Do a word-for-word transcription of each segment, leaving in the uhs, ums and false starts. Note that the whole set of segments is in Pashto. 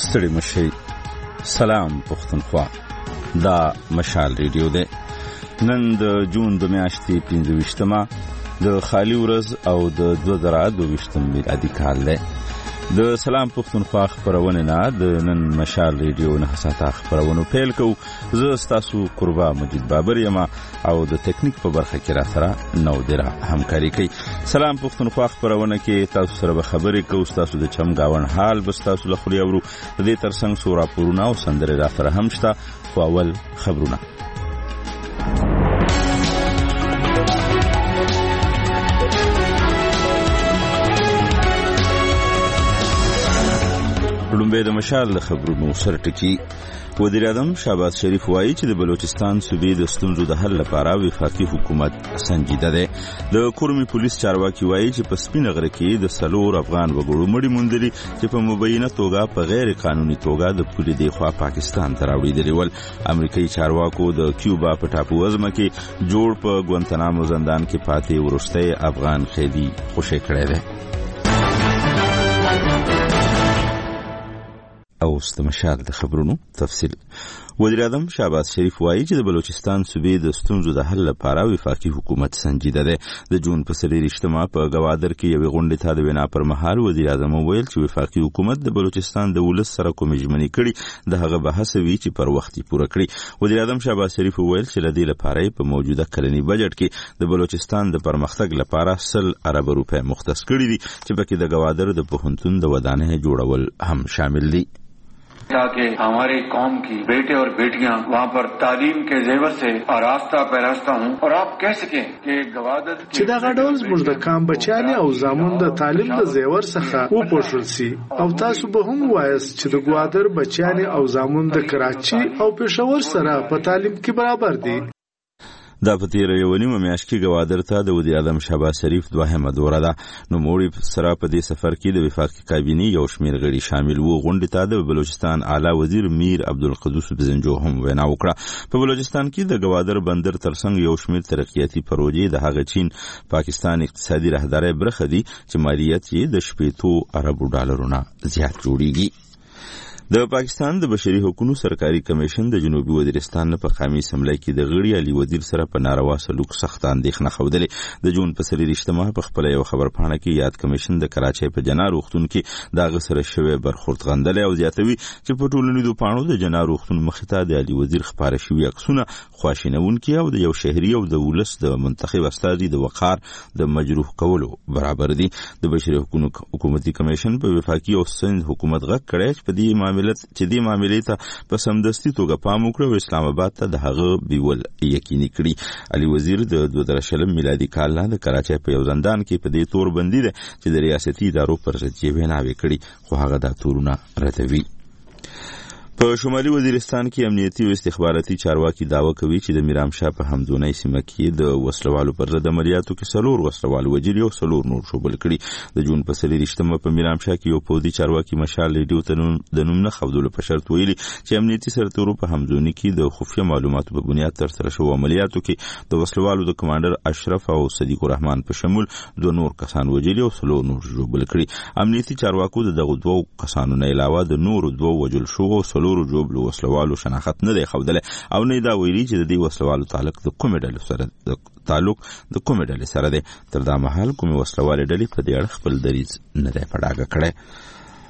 ستړي مشي. سلام پښتونخوا، دا مشال ریډیو ده. نن د جون د میاشتې پنځه ویشتمه د خالی ورځ او د دوه زره دوه ویشتم میلادي کال ده. د سلام پښتونخوا خبرونه نه د نن مشال ریډیو نه ساته خبرونه پیل کو. زه تاسو قربا مجید بابر یم او د ټیکنیک په برخه کې را سره نو دره همکاري کوي. سلام پښتونخوا خبرونه کې تاسو سره به خبرې کوو. تاسو د چم گاون حال بس تاسو له خوري اورو. د دې ترڅنګ سورا پورونه او سندره را سره هم شته. خو اول خبرونه. لومبه د مشال خبرونو سرټکی. وزیر اعظم شهباز شریف وایي چې د بلوچستان صوبې د ستونزو د حل لپاره وفاقي حکومت سنجیده ده. د کورمي پولیس چارواکي وایي چې په سپین غره کې د سلور افغان وګړو مړي موندلي چې په مبینه توګه په غیر قانوني توګه د پولې دی خوا پاکستان ته راوړل ول. امریکایي چارواکو د کیوبا په ټاپو وزمه کې جوړ په ګوانتنامو زندان کې پاتې ورسته افغان قیدي خوشی کړی دی. او استمشال د خبرونو تفصیل. وزیر اعظم شهباز شریف وایي چې د بلوچستان صوبې د ستونزو د حل لپاره وفاقي حکومت سنجیده ده. د جون په څلېرویشتمه په گوادر کې یوې غونډې ته د وینا پر مهال وزیر اعظم وویل چې وفاقي حکومت د بلوچستان د ولس سره کومې ژمنې کړي د هغه بحث وی چې پر وخت پوره کړي. وزیر اعظم شهباز شریف وویل چې لدې لپاره په موجوده کلنی بجټ کې د بلوچستان د پرمختګ لپاره سل ارب روپے مختص کړي دي چې پکې د گوادر د پوهنتون د ودانۍ جوړول هم شامل دي. تاکہ ہمارے قوم کی بیٹے اور بیٹیاں وہاں پر تعلیم کے زیور سے آراستہ پیراستہ ہوں اور آپ کہہ سکیں کہ گوادر چې دا غډول زموږ د کام بچیانې او زامن د تعلیم د زیور څخه وپوښل سي او تاسو به هم وایاست چې د گوادر بچیانې او زامن د کراچي او پېښور سره په تعلیم کې برابر دي. دا په تیر یو نیمه میاشت کې گوادر ته د وزیر اعظم شهباز شریف دوهمه دوره ده. نو موړي سره په دې سفر کې د وفاقي کابینې یو شمېر غړي شامل وو. غونډې ته د بلوچستان اعلی وزیر میر عبدالقدوس بزنجو هم وینا وکړه. په بلوچستان کې د گوادر بندر ترڅنګ یو شمېر ترقیاتي پروژې د هغه چین پاکستان اقتصادي راهداري برخه دي چې مالیات یې د شپېتو اربو ډالرونو زیات جوړیږي. د پاکستان د بشري حقوقو سرکاري کمیشن د جنوبي وزیرستان په قامي اسمبلی کې د غړي علي وزیر سره په ناروا سلوک سخت اندېښنه خوده. د جون په څلېرویشتمه په خپل یو خبرپاڼه کې یاد کمیشن د کراچۍ په جنا روغتون کې د غسر شوی برخورد غندل او زیاتوي چې په ټولنیزو پاڼو د جنا روغتون مخته د علي وزیر خبره شوی عکسونه خواشینونکي او د یو شهري او د ولس د منتخب استازي د وقار د مجروح کولو برابر دي. د بشري حقوقو حکومتي کمیشن په وفاقي او سند حکومت غږ کړی چې په دې چې دې معاملې ته په سمدستي توګه پام وکړي او اسلام آباد ته د هغه بیول یقیني کړي. علي وزیر د دوه زره شلم میلادي کال نه د کراچۍ په یو زندان کې په دې تور بندي دی چې د ریاستي ادارو پر ضد یې ویناوې کړي خو هغه دا تورونه ردوي. په شمالي وزیرستان کې امنیتي او استخباراتي چارواکي داوا کوي چې د میرامشاه په همدونۍ سیمه کې د وسلوالو پر ضد عملیاتو کې سلور وسلوال وژلي او سلور نور شوبل کړي. د جون په څلېرویشتمه په میرامشاه کې یو پوځي چارواکي مشال ریډیو ته د نوم نه ښودلو په شرط ویلي چې امنیتي سرتورو په همدونۍ کې د خفیه معلوماتو په بنیاد ترسره شوو عملیاتو کې د وسلوالو د کمانډر اشرف او صدیق الرحمن په شمول دوه نور کسان وژلي او سلور نور شوبل کړي. امنیتي چارواکو دغه دوه کسانو نه علاوه د نورو دوه وژل شوو او سلور جوبلو وسلوالو شناخت نه دی ښودلی او نه دا ویلي چې د دې وسلوالو تعلق د کومې ډلې سره د تعلق د کومې ډلې سره دی. تر دا مهال کومې وسلوالې ډلې په دې اړه خپل دریځ نه دی په ډاګه کړی.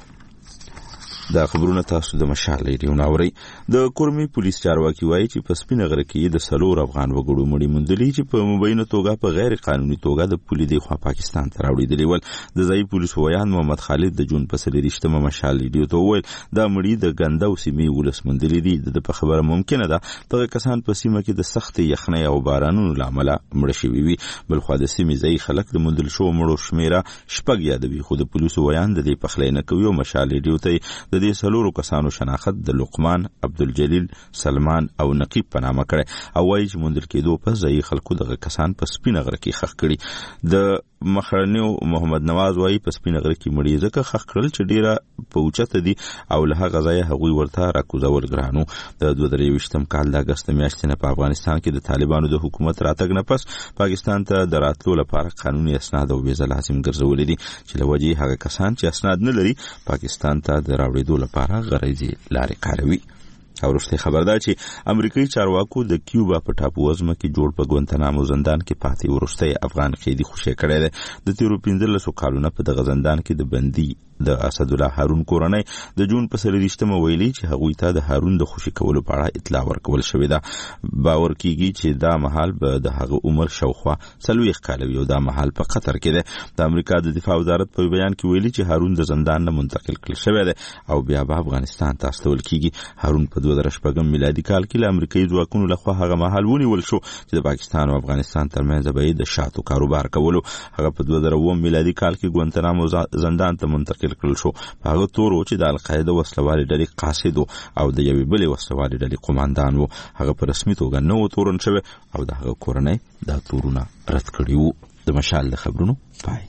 دا خبرونه تاسو د مشال ریډیو نه اورئ. د کورمي پولیس چارواکي وایي چې په سپین غره کې د سلور افغان وګړو مړي موندلي چې په مبینه توګه په غیر قانوني توګه د پولې دی خوا پاکستان ته راوړل ول. د ځایي پولیس ویان محمد خالد د جون په څلېرویشتمه مشال ریډیو ته وویل دا مړي د ګنده او سیمې ولس موندلي دي. د په خبره ممکنه ده دغه کسان په سیمه کې د سخت یخنۍ او بارانونو له امله مړه شوي وي. بلخوا د سیمې ځایي خلک د موندل شوو مړو شمېره شپږ یادوي خو د پولیسو ویان د دې پخلی نه کوي او مشال ریډیو ته د دې سلورو کسانو شناخت د لقمان، عبدالجلیل، سلمان او نقیب په نامه کړی او وایي چې موندل کېدو په ځایي خلکو دغه کسان په سپینه غره کې ښخ کړي. د مخرنیو محمد نواز وایي په سپینه غره کې مړي ځکه ښخ کړل چې ډیره په اوچته دي او له هغه ځایه هغوی ورته راکوزول ګرانو. د دوه زره یوویشتم کال د اګست میاشتې نه په افغانستان کې د طالبانو د حکومت راتګ نه پس پاکستان ته د راتلو لپاره قانوني اسناد او ویزه لازم ګرځولې دي چې له وجې هغه کسان چې اسناد نه لري پاکستان ته د راوړېدو کېدو لپاره غریزي لارې کاروي. او وروستۍ خبر ده چې امریکایي چارواکو د کیوبا په ټاپو وزمه کې جوړ په ګوانتانامو زندان کې پاتې وروستی افغان قیدي خوشی کړی دی. د تیرو پنځلسو کالونو په دغه زندان کې د بندي د اسدالله هارون کورنۍ د جون په څلوېښتمه ویلي چې هغوی ته د هارون د خوشي کولو په اړه اطلاع ورکول شوې ده. باور کیږي چې دا مهال به د هغه عمر شاوخوا څلوېښت کاله وي او دا مهال په قطر کې دی. د امریکا د دفاع وزارت په بیان کې ویلي چې هارون د زندان نه منتقل کړل شوی دی او بیا به افغانستان ته استول کیږي. هارون په دوه زره شپږم میلادي کال کې له امریکایي ځواکونو لخوا هغه مهال ونیول شو چې د پاکستان او افغانستان ترمنځ به د شاتو کاروبار کولو. هغه په دوه زره اووم میلادي کال کې ګوانتانامو زندان ته منتقل کړل شو. هغه تور و چې د القاعده وسلوالې ډلې قاصد او د یوې بلې وسلوالې ډلې قوماندان و. هغه په رسمي توګه نه و تورن شوی او د هغه کورنۍ دا تورونه رد کړي وو. د مشال د خبرونو پای.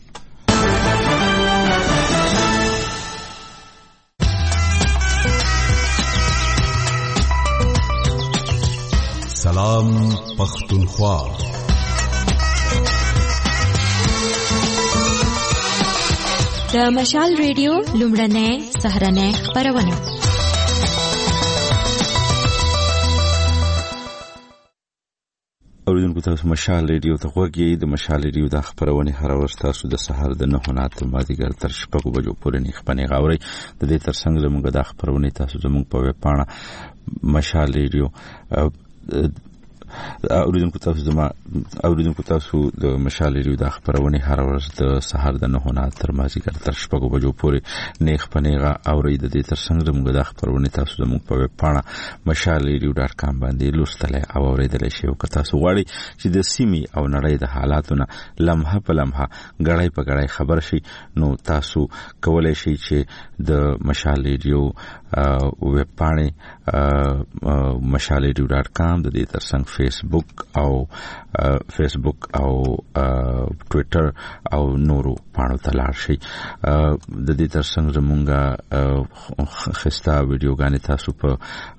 سلام پختونخوا. د مشال ریډیو لومړنۍ سهرنۍ خپرونه. اوریدونکو تاسو مشال ریډیو ته غوږی. د مشال ریډیو د خبرونه هر ورځ تاسو د سهار د نهو نه تر مازدیګر تر شپږو بجو پورې نه خبرونه غاوري. د دې ترڅنګ زموږ د خبرونه تاسو زموږ په ویب پاڼه مشال ریډیو اوریدونکو تاسو زما اوریدونکو تاسو د مشال ریډیو د خبرونه هر ورځ د سهار د نهو نه تر مازدیګر تر شپږو بجو پورې نه خبرونه غاوري. د دې ترڅنګ زموږ د خبرونه تاسو زموږ په ویب پاڼه مشال ریډیو ډاټ کام باندې لوستلای او اوریدلای شئ. او که تاسو غواړئ چې د سیمې او نړۍ د حالاتونو لمحه په لمحه غړای په غړای خبر شئ نو تاسو کولای شئ چې د مشال ریډیو ویب پاڼه مشال ریډیو ډاټ کام د دې ترڅنګ فیسبوک او فیسبوک او ټوئیټر او نورو پاڼو ته لاړ شئ. د دې ترڅنګ زمونږه خسته ویډیوګانې تاسو په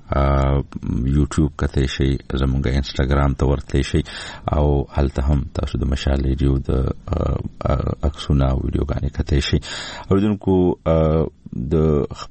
یوټیوب کته شي، زمونږه انستګرام ته ورته شي او هلته هم تاسو د مشال ریډیو د اکسونه ویډیوګانې کته شي. اوریدونکو د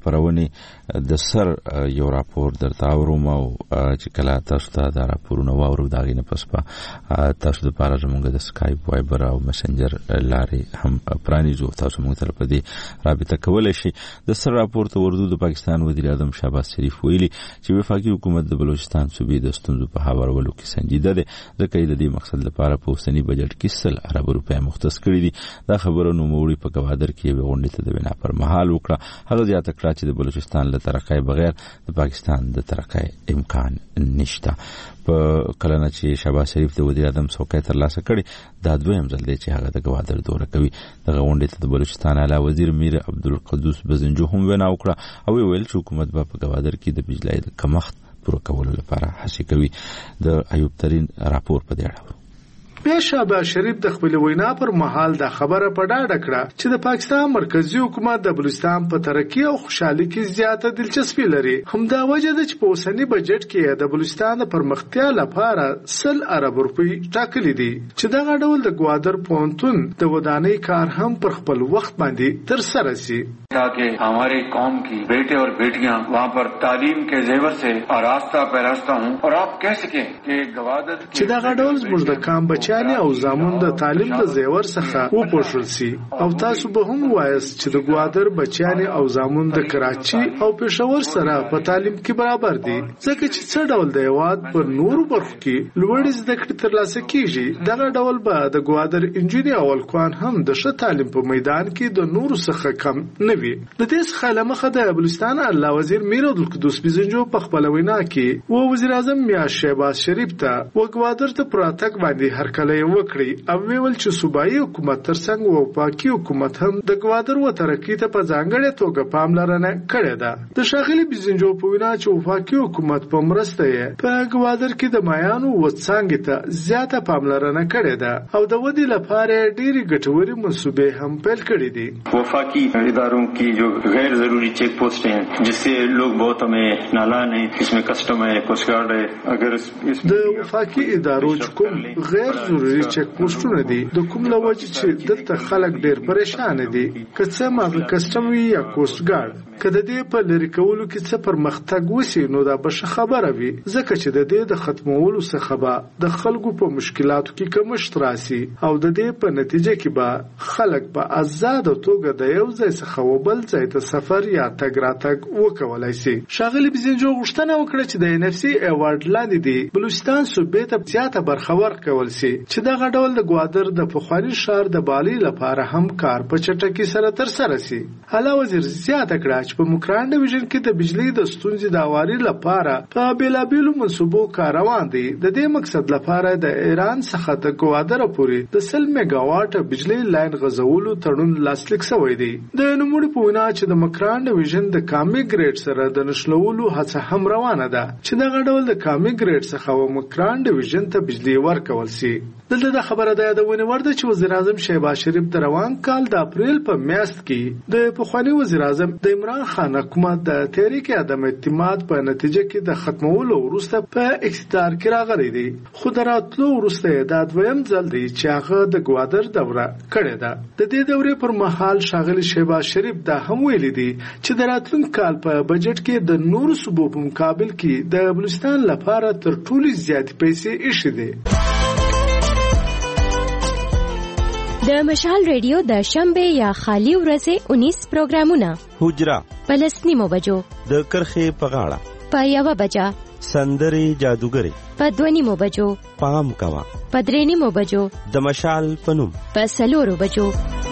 خبرونه د سر یو راپور درته وروم او چې کله تاسو ته دا راپورونه واورو دا غینه پس په تاسو د پاره زمونږ د سکایپ وایبر او مسنجر لارې هم پرانیزو. تاسو موږ سره په دې رابطه کولای شئ. د سر راپور ته ورته د پاکستان وزیر اعظم شهباز شریف ویلي چې وفاقي حکومت د بلوچستان صوبې د ستونزو په هوارولو کې سنجیده ده، ځکه د دې مقصد لپاره په اوسنی بجټ کې سل ارب روپۍ مختص کړي دي. دا خبره نو موړي په گوادر کې یو غونډه ته د وینا پر مهال وکړه. هغه زیاته کړه چې د بلوچستان له ترقۍ بغیر د پاکستان د ترقۍ امکان نشته. په کلنه چې شهباز شریف د وزیر اعظم څوکۍ ترلاسه کړي دا دویم ځل دی چې هغه د گوادر دوره کوي. دغه غونډې ته د بلوچستان اعلی وزیر میر عبدالقدوس بزنجو هم وینا وکړه او ویل چې حکومت به په گوادر کې د بجلی د کمښت پوره کولو لپاره هڅې کوي. د ایوب ترین راپور په دې اړه بیا شهباز شریف د خپل وینا پر مهال دا خبره په ډاډه کړه چې د پاکستان مرکزی حکومت د بلوچستان په ترقی او خوشحالي کې زیاته دلچسپي لري. همدا وجه ده چې په اوسنی بجټ کې د بلوچستان د پرمختیا لپاره سل ارب روپۍ ټاکلي دي چې دغه ډول د گوادر پونتون د ودانۍ کار هم پر خپل وخت باندې تر سره شي تاکہ ہمارے قوم کی بیٹے اور بیٹیاں وہاں پر تعلیم کے زیور سے آراستہ پیراستہ ہوں اور آپ کہہ سکیں کہ گوادر چې دغه ډول زموږ د کام بچیانې او زامن د تعلیم د زیور څخه وپوښل سي او تاسو به هم وایست چې د گوادر بچیانې او زامن د کراچي او پېښور سره په تعلیم کې برابر دي، ځکه چې څه ډول د هېواد پر نورو برخو کې لوړې زده کړې ترلاسه کیږي. دغه ډول به د گوادر انجینر او الکوان هم د ښه تعلیم په میدان کې د نورو څخه کم نه وي. د دې څخه له مخه د بلوچستان اعلی وزیر میر عبدالقدوس بزنجو په خپل وینا کې و وزیر اعظم میا شهباز شریف ته و گوادر ته پراتک باندې هرکلی وکړي او ویل چې صوبایي حکومت ترڅنګ و پاکي حکومت هم د گوادر و ترقی ته په ځانګړې توګه پاملرنه کړې ده. د ښاغلي بزنجو په وینا چې وفاقي حکومت په مرسته یې په گوادر کې د مایانو و څانګې ته زیاته پاملرنه کړې ده او د ودې لپاره ډېرې ګټورې منصوبې هم پیل کړې دي. وفاقي اداروں کی جو غیر ضروری چیک پوسٹ ہیں جس سے لوگ بہت ہمیں نالان ہیں، اس میں کسٹم ہے، کوسٹ گارڈ ہے. اگر د وفاقي ادارو کوم غیر ضروري چک پوسټونه دي د کوم لوجه چې دلته خلک ډیر پریشان دي که څه ماغه کسټم وي یا کوست ګارد کله دې په لری کولو کې څه پرمختګ وسی نو دا به خبره وي ځکه چې د دې د ختمولو څخه به د خلکو په مشکلاتو کې کمښت راسي او د دې په نتیجه کې به خلک په آزاد توګه د یو ځای څخه وبل ځای ته سفر یا تګ راتګ وکولای شي. شاغلی بزنجو غوښتنه وکړه چې د ان اف سي ایوارډ لاندې دی بلوچستان صوبې ته زیاته برخه ورکول شي چې دغه ډول د ګوادر د پخوانی شهر د بالي لپاره هم کار په چټکۍ سره تر سره شي. اعلی وزیر زیاته کړه چې په مکران ډیویژن کې د بجلی د ستونزې د اواري لپاره په بیلابیلو منصوبو کار روان دي. د دې مقصد لپاره د ایران څخه د ګوادر پورې د سل میگا واټ بجلی لاین غځولو تړون لاسلیک شوی دی. د نوموړي په وینا چې د مکران ډیویژن د کامي ګریډ سره د نښلولو هڅه هم روانه ده چې دغه ډول د کامي ګریډ څخه و مکران ډیویژن ته بجلی ورکول شي. دلته د خبره ده د ونی ورده چې وزیر اعظم شهباز شریف د روان کال د اپریل په میاشت کې د پخوانی وزیر اعظم د عمران خان حکومت د تحریک عدم اعتماد په نتیجه کې د ختمولو وروسته په اقتدار کې راغلی دی. خو د راتلو وروسته دا دویم ځل دی چې هغه د ګوادر دوره کړې ده. د دې دورې پر مهال ښاغلي شهباز شریف دا هم ویلي دی چې د راتلونکي کال په بجټ کې د نورو صوبو په مقابل کې د بلوچستان لپاره تر ټولو زیاتې پیسې ایښې دي. د مشال ریډیو د شنبه یا خالی ورځې انیس پروګرامونه حجرا پلسنیمو بجو د کرخې په غاړه په یوه بجه سندري جادوګري په دوه نیمو بجو پام کوا په درې نیمو بجو د مشال پنوم په څلورو بجو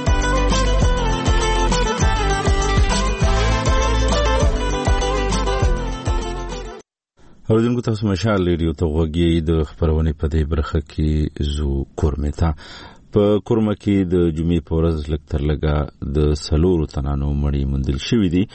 اوریدونکو تاسو مشال ریډیو ته غوږی د خبرونه په دې برخه کې زو کورمتا په کورمه کې د جمعې په ورځ لږ تر لږه د سلورو تنانو مړي موندل شوي دي.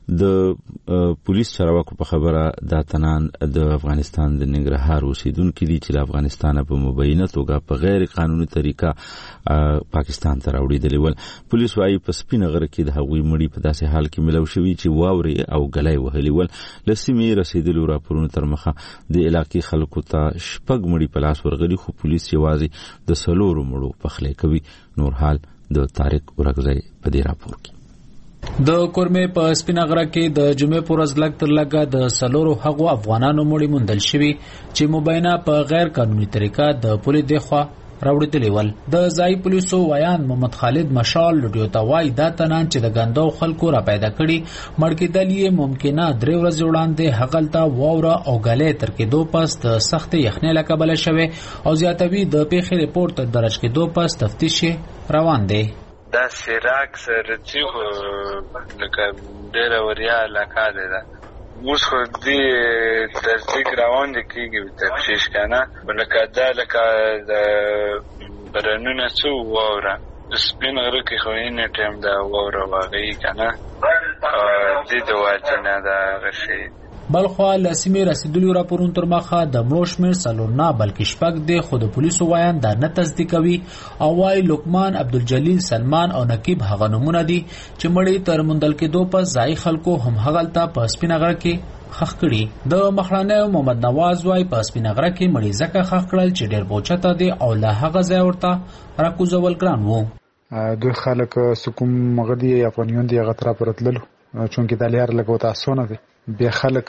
د پولیس چارواکو په خبره دا تنان د افغانستان د ننګرهار اوسیدونکي دي چې د افغانستان په مبینه توګه په غیر قانوني طریقه پاکستان ته راوړل ول. پولیس وايي په سپینه غره کې د هغوی مړي په داسې حال کې ملو شوي چې واوري او غلای وهلي ول. لسمې رسیدلو راپورونو تر مخه د علاقې خلکو ته شپږ مړي په لاس ورغلي خو پولیس یوازې د سلورو مړو پخلی کوي. نور حال د طارق ورغزی په دې راپور کې. د کورمه په سپینه غره کې د جمعې پر ورځ لږ تر لږه د سلورو هغو افغانانو مړي موندل شوي چې مبینه په غیر قانوني طریقه د پولیس دخوا راوړل ول. د ځای پولیسو ویان محمد خالد مشال لډیو ته وای دا تنان چې د ګندو خلکو را پیدا کړي مړ کېدل یې ممکنه درې ورځې وړاندې هغلته واوره او غلې تر کېدو پس د سخت یخنۍ له کبله شوه او زیاتوي د پیښې رپورت درج کېدو پس تفتیش روان دی. دا سراک سره چې لکه ډېره وریا علاقه ده اوس خو دې تصدیق روان دي کېږي تفتیش کنه لکه دا لکه د برنونه څو واوره سپین غره کې خو یې ټایم دا واوره واغی کنه دې د واجنه دا غشي. بلخوا لسیمه رسیدلو راپورونو تر مخه د مړو شمېر څلور نه بلکې شپږ دی خو د پولیسو وایان دا نه تصدیقوي او وايي لقمان عبدالجلیل سلمان او نقیب هغه نمونه دي چې مړي تر موندل کېدو پس ځای خلکو هم هغلته په سپینه غره کې خښ کړي. د مخړانه محمد نواز وايي په سپینه غره کې مړي ځکه خښ کړل چې ډېر بوچته دي او له هغه ځای ورته راکوزول ګران وو. دوی خلک سکوم مغدي افغانیون دی هغه طرف راتلل چونکې د لار لګو تاسو نه دي بیا خلک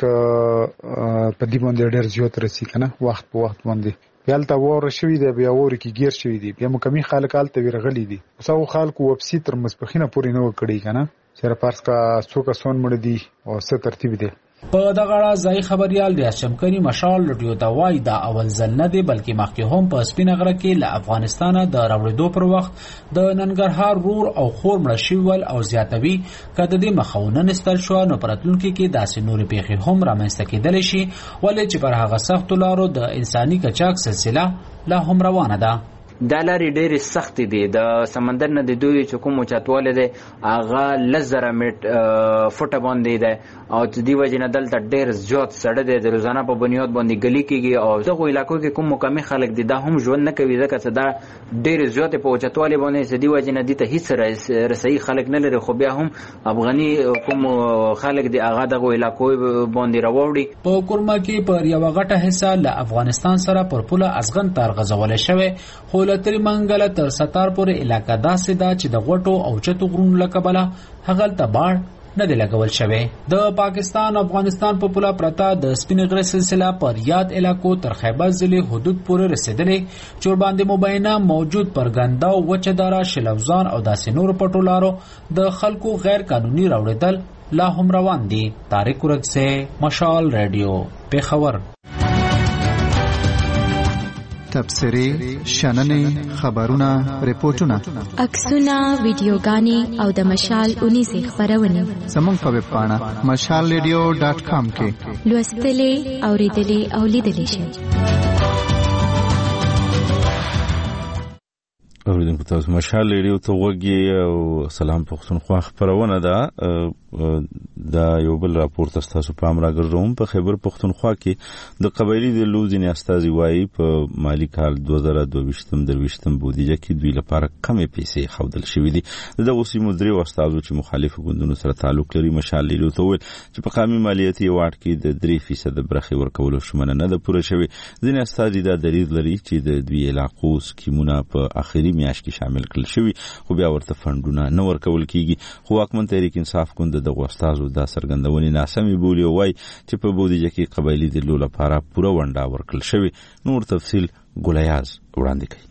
په دې باندې ډېر زیات رسی کنه وخت په وخت باندې یالته وره شوی دی بیا وره کې گیر شوی دی بیا مکمې خلک آلته ورغلي دي اوسو خلکو وبسي تر مسپخینه پورې نه وکړي کنه سره پارس کا څوک سون مړ دي او څه ترتیب دی. په دغه اړه ځای خبريال ریاض شمکري مشال لډیو ته وایي دا اول ځل نه دی بلکې مخکې هم په سپینه غره کې له افغانستانه د راوړېدو پر وخت د ننګرهار رور او خور مړه شوي او زیاتوي که د دې مخه ونه نیستل شوه نو په راتلونکي کې داسې نورې پیښې هم رامنځته کېدلی شي ولې چې پر هغه سختو لارو د انساني کچاک سلسله لا هم روانه ده. دا لارې ډېرې سختې دي. د سمندر نه د دوی چې کوم اوچتوالی دی هغه لس زره فوټه باندې دی او د دې وجې نه دلته ډېر زیات سړه دی، د روزانه په بنیاد باندې ګلي کېږي او دغو علاقو کې کوم مقامي خلک دي دا هم ژوند نه کوي ځکه چې دا ډېرې زیاتې په اوچتوالي باندې د دې وجې نه دې ته هېڅ رسایي خلک نه لري، خو بیا هم افغاني کوم خلک دي هغه دغو علاقو باندې راوړي. په کورما کې پر یوه غټه حصه له افغانستان سره پر پوله ازغن تار غځولی شوی، خو له ترې منګله تر ستار پورې علاقه داسې ده چې د غوټو او چتو غرونو له کبله هغلته باړ نه دی لګول شوی. د پاکستان افغانستان په پوله پرته د سپین غره سلسله پر یاد علاقو تر خیبر ضلع حدود پورې رسیدلې چې ورباندې مبینه موجود پرګنده او وچه داره شلوزان او داسې نور پټو لارو د خلکو غیر قانوني راوړېدل لا هم روان دي. طارق ورکسه، مشال رادیو، پیښور. تبصرې، شننې، خبرونه، ریپورتونه، عکسونه، ویډیوګانې او د مشال اونیزې خپرونې زموږ په ویب پاڼه مشال ریډیو ډاټ کام کې لوستلې، اورېدلې او لیدلې شئ. اوریدونکو تاسو مشال ریډیو ته وګورئ او سلام پښتونخوا خبرونه ده. دا یو بل راپور تاسو پام راګرځوم. په خیبر پښتونخوا کې د قبایلی د لوزینې استازي وایي په مالی کال دوه زره دوه ویشتم درویشتم بودیجه کې دوی لپاره کمې پیسې خودل شوې دي. د وسیمو درې استازو چې مخالف ګوندونو سره تعلق لري مشال ریډیو ته ویل چې په قومي مالیاتي واټ کې د درې فیصد برخې ورکولو شمنه نه ده پوره شوې. ځینې استازي دا دلیل لري چې د دوی علاقو سکیمونه په اخري میاشت کې شامل کړل شوي خو بیا ورته فنډونه نه ورکول کیږي. خو واکمن تحریک انصاف ګوند د غوښتازو د سرګندونې ناسمې بولي او وايي چې په بودیجه کې قبایلی د لو لپاره پوره ونډه ورکړل شوی. نور تفصیل ګولیاز وړاندې کوي.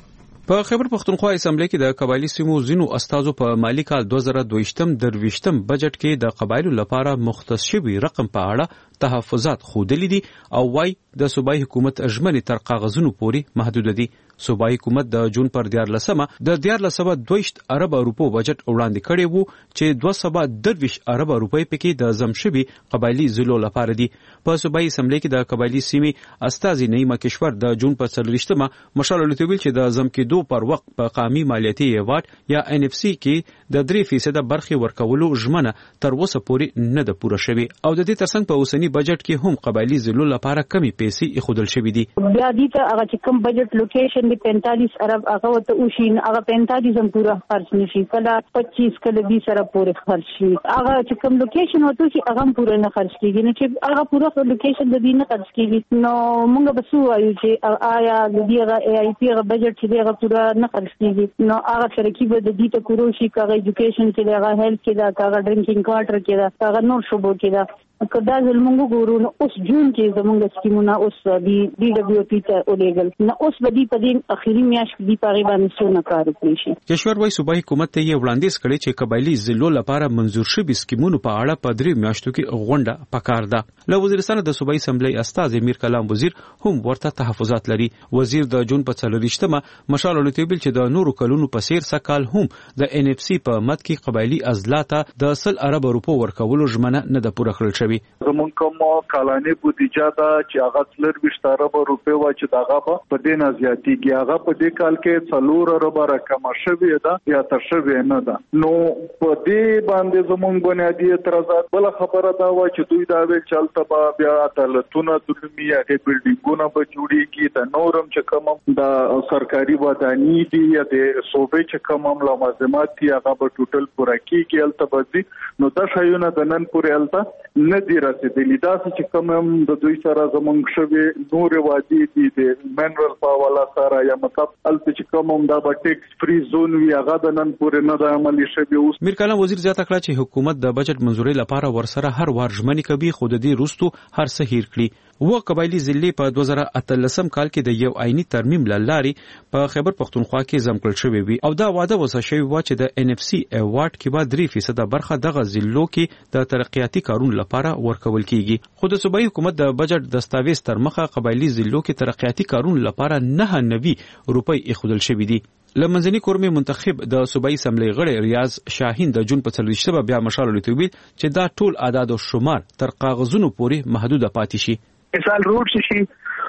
په خیبر پښتونخوا اسمبلی کې د قبایلی سیمو ځینو استازو په مالی کال دوه زره دوه ویشتم درویشتم بجټ کې د قبایلو لپاره مختص شوی رقم په اړه تحفظات خوندلي دي او وايي د صوبایي حکومت ژمنې تر کاغذونو پورې محدود دي. صوبایي حکومت د جون پر دیارلسمه د دیارلسمه دویشت ارب روپو بجټ وړاندې کړی وو چې دوه سوه درویشت ارب روپۍ پکې د زمشبي قبایلی ضلعو لپاره دي. په صوبایي اسمبلی کې د قبایلی سیمې استازي نعیمه کشور د جون په څلوېښتمه مشال لوتویل چې د زم کېدو پر وخت په قومي مالیاتي ایوارډ یا ان اف سی کې د درې فیصد برخې ورکولو ژمنه تر اوسه پورې نه ده پوره شوې او د دې ترڅنګ په اوسنی بجټ کې هم قبایلی ضلعو لپاره کمی پیسې ایښودل شوې دي. بیا دې ته هغه چې کوم بجټ لوکیشن دی پینتالیس ارب هغه ته وشي هغه پینتالیس هم پوره خرج نشي، کله پچیس کله بیس ارب پورې خرج شي. هغه چې کوم لوکیشن وته شي هغه هم پوره نه خرج کیږي، نه چې هغه پوره لوکیشن د دې نه خرج کیږي. نو موږ به سو وایو چې آیا د دې هغه ای آی پی هغه بجټ چې هغه پوره نه خرج کیږي نو هغه ترکیب د دې ته کورو شي کغه ایجوکیشن کې دا هغه هیلث کې دا کغه ډرینکینګ واټر کې دا هغه نور شوبو کې دا کدا زلمونګو ګورو نو اوس جون کې زمونږ سکیمونه اوس دی ډي دبليو پی ته اولېګل نو اوس بدی په دې اخیری میاشت کې دی په باندې څونه کار وکړي شي. کشور وايي صوبایي حکومت ته یې وړاندیز کړی چې قبایلی ضلعو لپاره منزور شوي سکیمونو په اړه په درې میاشتو کې غونډه پکار ده. له وزیرستان د صوبایي اسمبلی استازي میر کلام وزیر هم ورته تحفظات لري. وزیر د جون په څلوېښتمه مشال لوتویل چې د نورو کلونو په سیر سکال هم د ان اف سی په مد کې قبایلی ازلاته د سل ارب روپو ورکولو ژمنه نه ده پوره کړل شوی. زمونږ کوم کالاني بودیجه دا چې هغه څلرویشت ارب روپۍ وه چې دغه به په دې نه زیاتېږي، هغه په دې کال کې څلور اربه راکمه شوې ده یا تر شوې نه ده. نو په دې باندې زمونږ بنیادي اعتراضات. بله خبره دا وه چې دوی دا ویل چې هلته به بیا عدالتونه درومي، هغې بلډینګونه به جوړېږي، د نور هم چې کوم هم د سرکاري ودانۍ دي یا د صوبې چې کوم هم لوازمات دي هغه به ټوټل پوره کېږي، هلته به ځي. نو دا شیونه د نن پورې هلته نه دي رسېدلي. داسې چې کوم هم د دوی سره زمونږ شوې نورې وعدې دي د منرل په حواله سره یا مطلب هلته چې کوم هم دا به ټیکس فری زون وي هغه د نن پورې نه ده عملي شوې. اوس میر کلام وزیر زیاته کړه چې حکومت د بجټ منظورۍ لپاره ورسره هر وار ژمنې کوي خو د دې وروستو هر څه هیر کړي. و قبایلی ضلع په دوه زره اتلسم کال کې د یو آئینی ترمیم لارې په خیبر پښتونخوا کې ځمکړل شوی وي او دا وعده وسه شوی و چې د ان اف سی ایوارډ کې به درې فیصد برخه دغه ضلعو کې د ترقیاتي کارونو لپاره ورکول کیږي. خو د صوبایي حکومت د بجټ دستاویز تر مخه قبایلی ضلعو کې ترقیاتي کارونو لپاره نه نوي روپۍ ایښودل شوي دي. لمنځني کورمې منتخب د صوبایي اسمبلی غړی ریاض شاهین د جون په څلوېښتمه بیا مشال لوتویل چې دا ټول اعداد او شمار تر کاغذونو پورې محدود پاتې شي. مثال روډ شي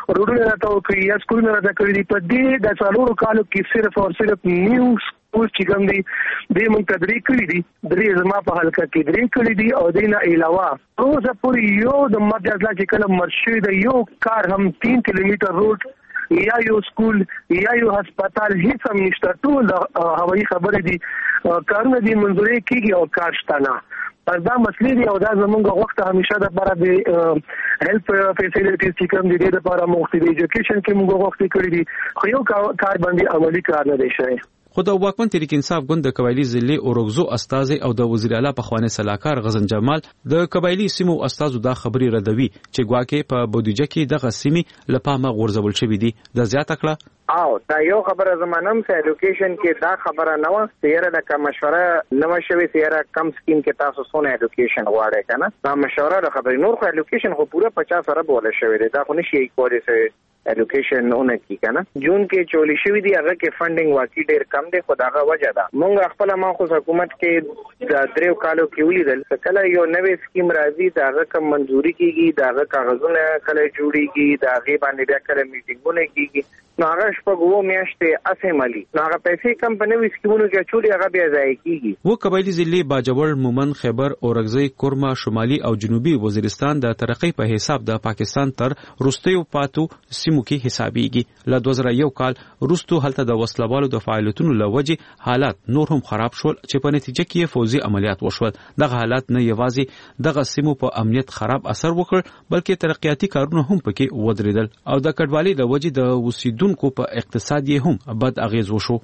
روډونه راته کوي یا سکولونه راته کوي دي په دې د څلورو کالو کې صرف او صرف نیو سکول چې کوم دي د موږ تدریس کړی دي درې زما په حلقه کې درې کړی دي او دینه علاوه روزه پورې یو د مدرسه چې کله مرشي د یو کار هم تین کیلومتر روډ یا یو سکول یا یو هسپتال هیڅ هم نشته. ټول هوایي خبرې دي کارونه دي منځوري کیږي او کار شته نه. پس دا مسلې دي او دا زمونږ وخت همیشه د لپاره د هیلث فیسیلیټیز چې کوم دي د لپاره مختلف ایجوکیشن کې موږ وخت کړی دي خو یو کار باندې عملی کار نه دی شوی. خو د واکمن تحریک انصاف ګوند د قبایلی ضلع اورګزو استاذ او د وزیر اعلی په خوانه صلاحکار غزن جمال د قبایلی سیمو استاذ دا خبري ردوي چې ګواکې په بودیجه کې دغه سیمي لپاره غورځول شوې دي. د زیات کړه او دا یو خبره زمانم سه ایډوکیشن کې دا خبره نه و سیاره د کوم مشوره نو شوی سیاره کم سکیم کې تاسو سونه ایډوکیشن غواړئ کنه دا مشوره د خبرې نور خو ایډوکیشن خو پورا پچاس ارب ولا شوی دی دا خو نشي کولای سه ایډوکیشن نه کی کنه جون کې چولی شوی دی هغه کې فندینګ واقعي ډیر کم دی خو داغه وجه ده مونږ خپل ما خو حکومت کې د دریو کالو کې ولیدل کله یو نوې سکیم راځي داغه کم منځوري کیږي داغه کاغذونه کله جوړیږي داغه باندې بیا کله میټینګونه کیږي نو هغه شپږو میاشتې اسه مالی نو هغه پیسې کمپنی سکیمونو کې چوري هغه بیا ځای کیږي. و قبایلی ضلع باجوړ مومن خیبر اورګزی کورما شمالي او جنوبي وزیرستان د ترقی په حساب د پاکستان تر روستیو پاتو سیمو کې حسابيږي. ل دوه زره یو کال روستو هلته د وسلوالو د فعالیتونو لوجه حالات نور هم خراب شول چې په نتیجه کې فوزي عملیات وشول. دغه حالات نه یوازې دغه سیمو په امنیت خراب اثر وکړ بلکې ترقیاتي کارونه هم پکې ودرېدل او د کډوالۍ د وجه د وسیدو کو په اقتصاد یې هم بد اغیز وشو.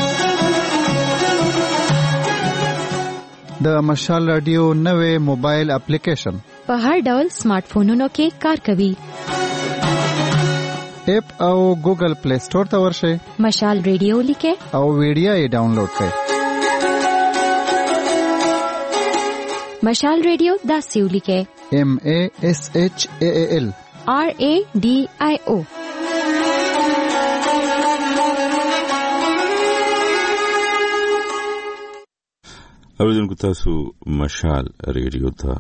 د مشال رادیو نوې موبایل اپلیکیشن په هر ډول سمارټ فونونو کې کار کوي. اپ او ګوګل پلی سٹور ته ورشئ مشال رادیو لیکه او ویډیو یې ډاونلوډ کړئ. مشال رادیو دا سیو لیکه M A S H A A L R A D I O. اوریدونکو تاسو مشال ریډیو ته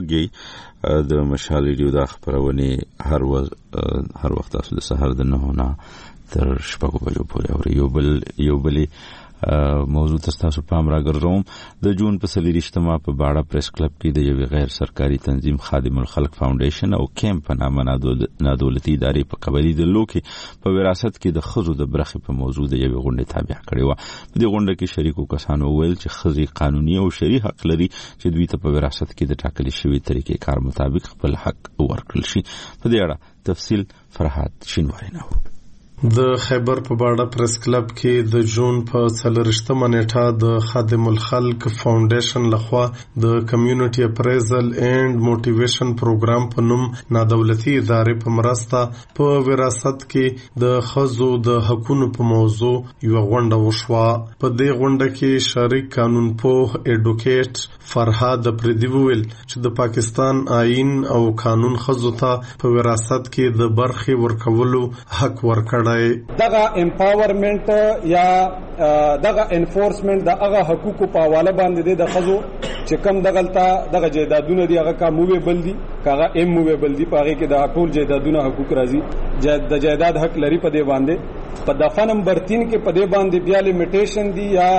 وګورئ. د مشال ریډیو د خبرونه هر وخت هر وخت تاسو د سحر د نه نه تر شپږ بجو پورې اوري. یو بل یو بل موضوع تاسو پام راګرځوم. د جون په سلیریشتما په باړه پریس کلب کې د یو غیر سرکاري تنظیم خادم الخلق فاونډیشن او کیمپ په نامه نادولتي ادارې په قبایلی د لوکي په وراثت کې د خزو د برخې په موضوع د یو غونډه تابع کړې و. په دې غونډه کې شریکو کسانو ویل چې خزي قانوني او شرعي حق لري چې دوی ته په وراثت کې د ټاکلي شوی طریقې کار مطابق خپل حق ورکړل شي. په دې اړه تفصیل فرحات شینواری نه و. د خیبر په باړه پریس کلب کې د جون په څلورشتمه نیټه د خادم الخلق فاونډیشن لخوا د کمیونټي اپریزل اینڈ موټیویشن پروګرام په نوم نادولتي ادارې په مرسته په وراثت کې د خزو د حقوقو په موضوع یو غونډه وشوه. په دې غونډه کې شریک قانون پوه ایډوکیټ فرحاد پردی ویل چې د پاکستان آئین او قانون خزو ته په وراثت کې د برخې ورکولو حق ورکړ. دغه امپاورمنت یا دغه انفورسمنت د هغه حقوقو په حواله باندې د خزو چې کم دغلطه دغه جیدادونه دی هغه کا موویبل دي کاغه ام موویبل دي پاره کې د ټول جیدادونه حقوق راځي د جیداد حق لري په دې باندې. په دفعه نمبر تین کې په دې باندې بیا لیمیټیشن دي یا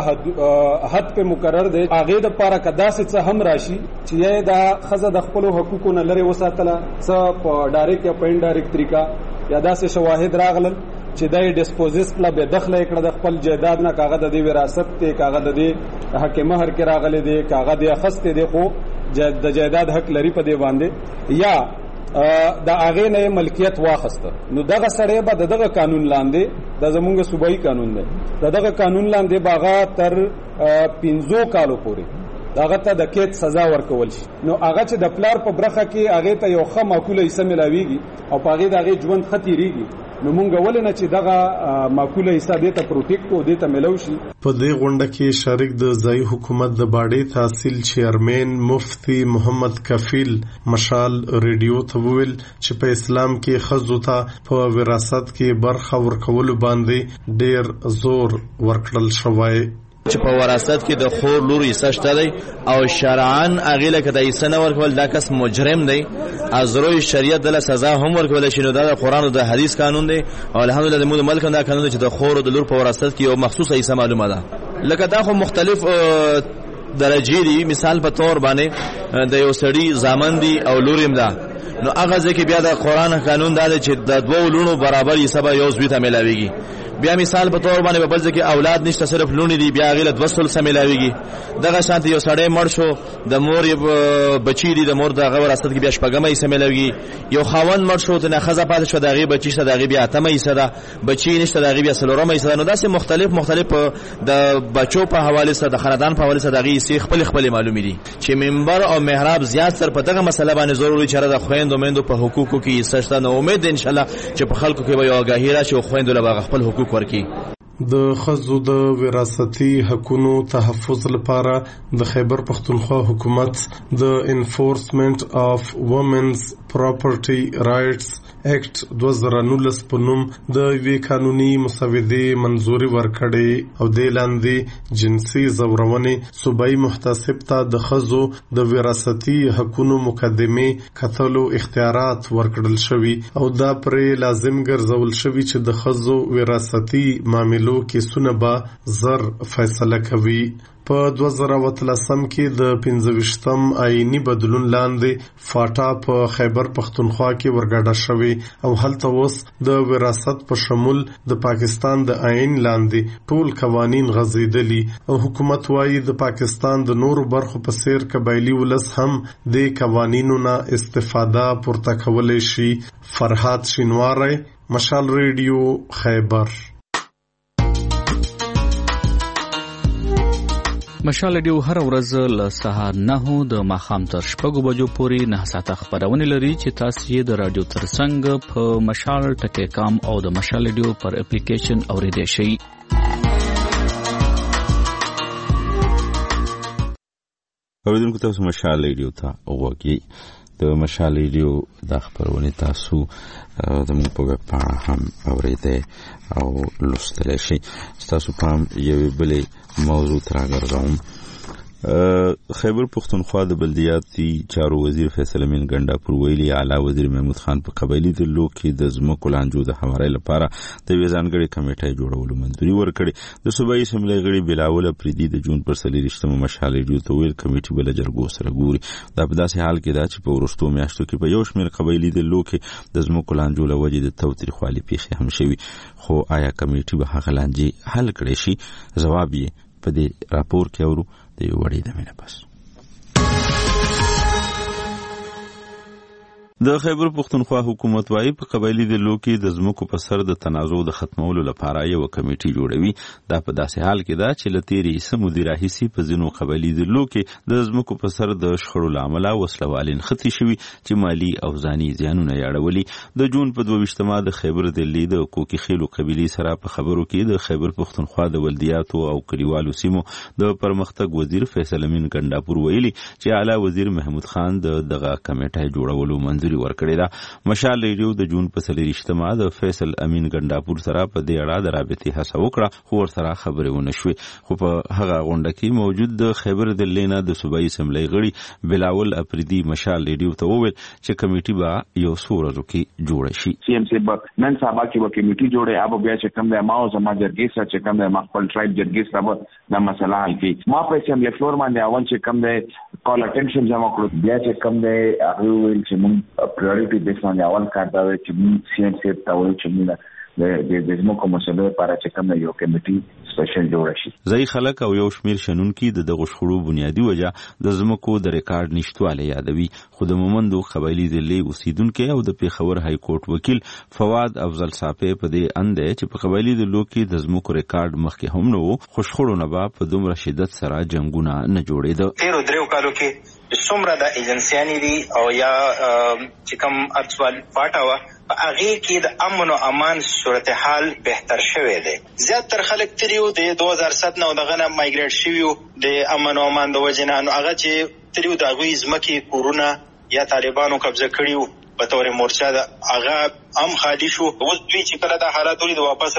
حد په مقرر دی هغه د پاره کدا څه هم راشي چې دا خزه د خپل حقوقو نه لري وساتله څه په ډایرکټ یا په انډایرکټ طریقه یا داسې شواهد راغلل چې دای ډیسپوزیشن لا به دخل کړه د خپل جیداد نه کاغذ د وراثت ته کاغذ د حق مہر کې راغلي دي کاغذ د خسته دي خو د جیداد حق لري په دی باندې یا د هغه نه ملکیت واخسته نو دغه سړی به دغه قانون لاندې د زمونږ صوبایي قانون دی دغه قانون لاندې باغا تر پنځو کالو پورې داغه ته د کېد سزا ورکول شي. نو هغه چې د پلار په برخه کې هغه ته یو ښه معقوله حصہ ملاويږي او پاغه دغه ژوند خطرېږي نو مونږ ولنه چې دغه معقوله حصہ دې ته پروټیکټ او دې ته ملو شي. په دې غونډه کې شریک د ځای حکومت د باډي تحصیل چیرمن مفتی محمد کفیل مشال ریډیو ته ویل چې په اسلام کې خزو ته په وراثت کې برخه ورکول باندې ډېر زور ورکړل شوی. چې په وراثت کې د خور لور حصہ شته دی او شرعاً هغې له که د حصه نه ورکول دا کس مجرم دی از روی شریعت دله سزا هم ورکولی شي. نو دا د قرآن او د حدیث قانون دی او الحمدلله د موږ ملک دا قانون دی چې د خور او د لور په وراثت کې یو مخصوصه حصه معلومه ده. لکه دا خو مختلف درجې دي. مثال په طور باندې د یو سړي زامن دي او لور هم ده، نو هغه ځکه بیا د قرآن قانون دا دی چې د دوو لونو برابر حصه به یو زوی ته میلاویږي. بیا مثال په تور باندې په بل ځکه اولاد نشته صرف لونی دي، بیا غیله دوه سلسله ملاویږي. دغه شانت یو سړی مړ شو د مور بچی دي، د مور دغه وراثت کې بیا شپږمه حصہ ملاویږي. یو خاوند مړ شو ته نه خزه پاتې شو دغه بچی شته دغه بیا اتمه حصہ ده، بچی نشته دغه بیا څلورمه حصہ ده. نو داسې مختلف مختلف د بچو په حواله سره د خاندان په حواله سره دغه حصے خپل خپل معلومي دي چې منبر او محراب زیات سر په دغه مسله باندې ضروري چره د خويندو مندو په حقوقو کې حصہ شته. نو امید ان شاء الله چې په خلکو کې به یو آگاهی راشي او خويندو له خپل حقوق ورکی. د خزو د وراثتي حقوقو تحفظ لپاره د خیبر پختونخوا حکومت د انفورسمنت اف وومنز پراپرټي رائټس اکټ دوه زره نولس په نوم د یوې قانوني مسودې منظوري ورکړې او د لاندې جنسي زورونې صوبایي محتسب ته د خزو د وراثتي حقوقو مقدمه کتلو اختیارات ورکړل شوي او دا پرې لازم ګرځول شوي چې د خزو وراثتي معاملو کیسونه به زر فیصله کوي. په دوه زره اتلسم کې د پنځه ویشتم آئینی بدلون لاندې فاټا په خیبر پختونخوا کې ورګډه شوې او هلته اوس د وراثت په شمول د پاکستان د آئین لاندې ټول قوانین غځېدلي او حکومت وايي د پاکستان د نورو برخو په څیر قبایلي ولس هم د قوانینو نه استفاده پورته کولی شي. فرحات شینواری، مشال ریډیو، خیبر. مشال ریډیو هر ورځ له سهار نهو د ماښام تر شپږو بجو پورې نه ساعته خبرونه لري چې تاسو یې د رادیو ترڅنګ په مشال ټکی کام او د مشال ریډیو پر اپلیکیشن اوریدئ شئ. اوریدونکو تاسو مشال ریډیو ته وګورئ. د مشال ریډیو د خبرونه تاسو د موږ په ویب پاڼه هم اوریدئ او لوستلی شئ. ستاسو پام یوې بلې موضوع ته راګرځوم. خیبر پختونخوا د بلدیاتي چارو وزیر فیصل امین ګنډاپور ویلي اعلی وزیر محمود خان په قبایلي دلو کې د ځمکو لانجو د هموارۍ لپاره د یوې ځانګړې کمیټې جوړولو منظوري ورکړې. د صوبایي اسمبلۍ غړي بلاول افریدي د جون پر څلېرویشتمه مشال ریډیو ته ویل کمیټې به له جرګو سره ګوري. دا په داسې حال کې ده چې په وروستو میاشتو کې په یو شمېر قبایلي دلو کې د ځمکو لانجو له وجې د تاوتریخوالي پیښې هم شوي. خو آیا کمیټې به هغه لانجې حل کړی شي؟ ځواب یې په دې راپور کې اورو د یو وړې دمې نه پس. د خیبر پختونخوا حکومت وايي په قبایلي دلو کې د ځمکو په سر د تنازع د ختمولو لپاره یو کمیټې جوړوي. دا په داسې حال کې ده چې له تېرې عیسه مودې راهیسې په ځینو قبایلي دلو کې د ځمکو په سر د شخړو له امله وسلوالې نښتې شوي چې مالي او ځاني زیانونه یې اړولي. د جون په دوه ویشتمه د خیبر دلې د کوکي خیلو قبیلې سره په خبرو کې د خیبر پختونخوا د ولدیاتو او کلیوالو سیمو د پرمختګ وزیر فیصل امین ګنډاپور ویلي چې اعلی وزیر محمود خان د دغه کمیټې جوړولو منظوري ورکړی دا. مشال ریډیو د جون په څلېرویشتمه د فیصل امین ګنډاپور سره په دې اړه د رابطې هڅه وکړه خو ورسره خبرې ونه شوې. خو په هغه غونډه کې موجود د خیبر دلې نه د صوبایي اسمبلۍ غړي بلاول افریدي مشال ریډیو ته وویل چې کمیټې به یو څو ورځو کې جوړه شي. سی ام سی به نن سبا کې به کمیټې جوړه اب بیا چې کوم د ما او زما جرګې سره چې کوم د ما خپل ټرایب جرګې سره د مسله حل کړي. ما په سیم یو فلور باندې اول چې کوم د کال اټینشن جمع کړو بیا چې کوم د هغه ویل چې موږ پرایورټي بیس باندې اول کار دا چې موږ سی ام سی ته وایو چې موږ د د ځمکو مسلو لپاره چې کوم یو کمیټې سپیشل جوړ شي. ځای خلک او یو شمیر شنونکي د دغه شخړو بنیادی وجه د ځمکو د ریکارډ نشټواله یادوي. خو د مومندو قبایلي ضلع اوسیدونکو او د پیښور های کورټ وکیل فواد افضل صافی په دې اند چې په قبایلي دلو کې د ځمکو ریکارډ مخکې هم نه وو خو شخړو نه به په دومره شدت سره جنگونه نه جوړېده. تیرو دریو کالو کې څومره د ایجنسیانی دي او یا چې کوم ارڅوال پاټا وا په هغه کې د امن او امان صورتحال بهتر شوه دی. زیاتره خلک تریو د دوه هزار سات نه دغه نه مایګریټ شویو د امن او امان د وجنه نو هغه چې تریو د غوي ځمکې کورونه یا طالبانو قبضه کړیو په تور مورچا د هغه ام خالی شو. اوس دوی چې کله د حالات ولې د واپس را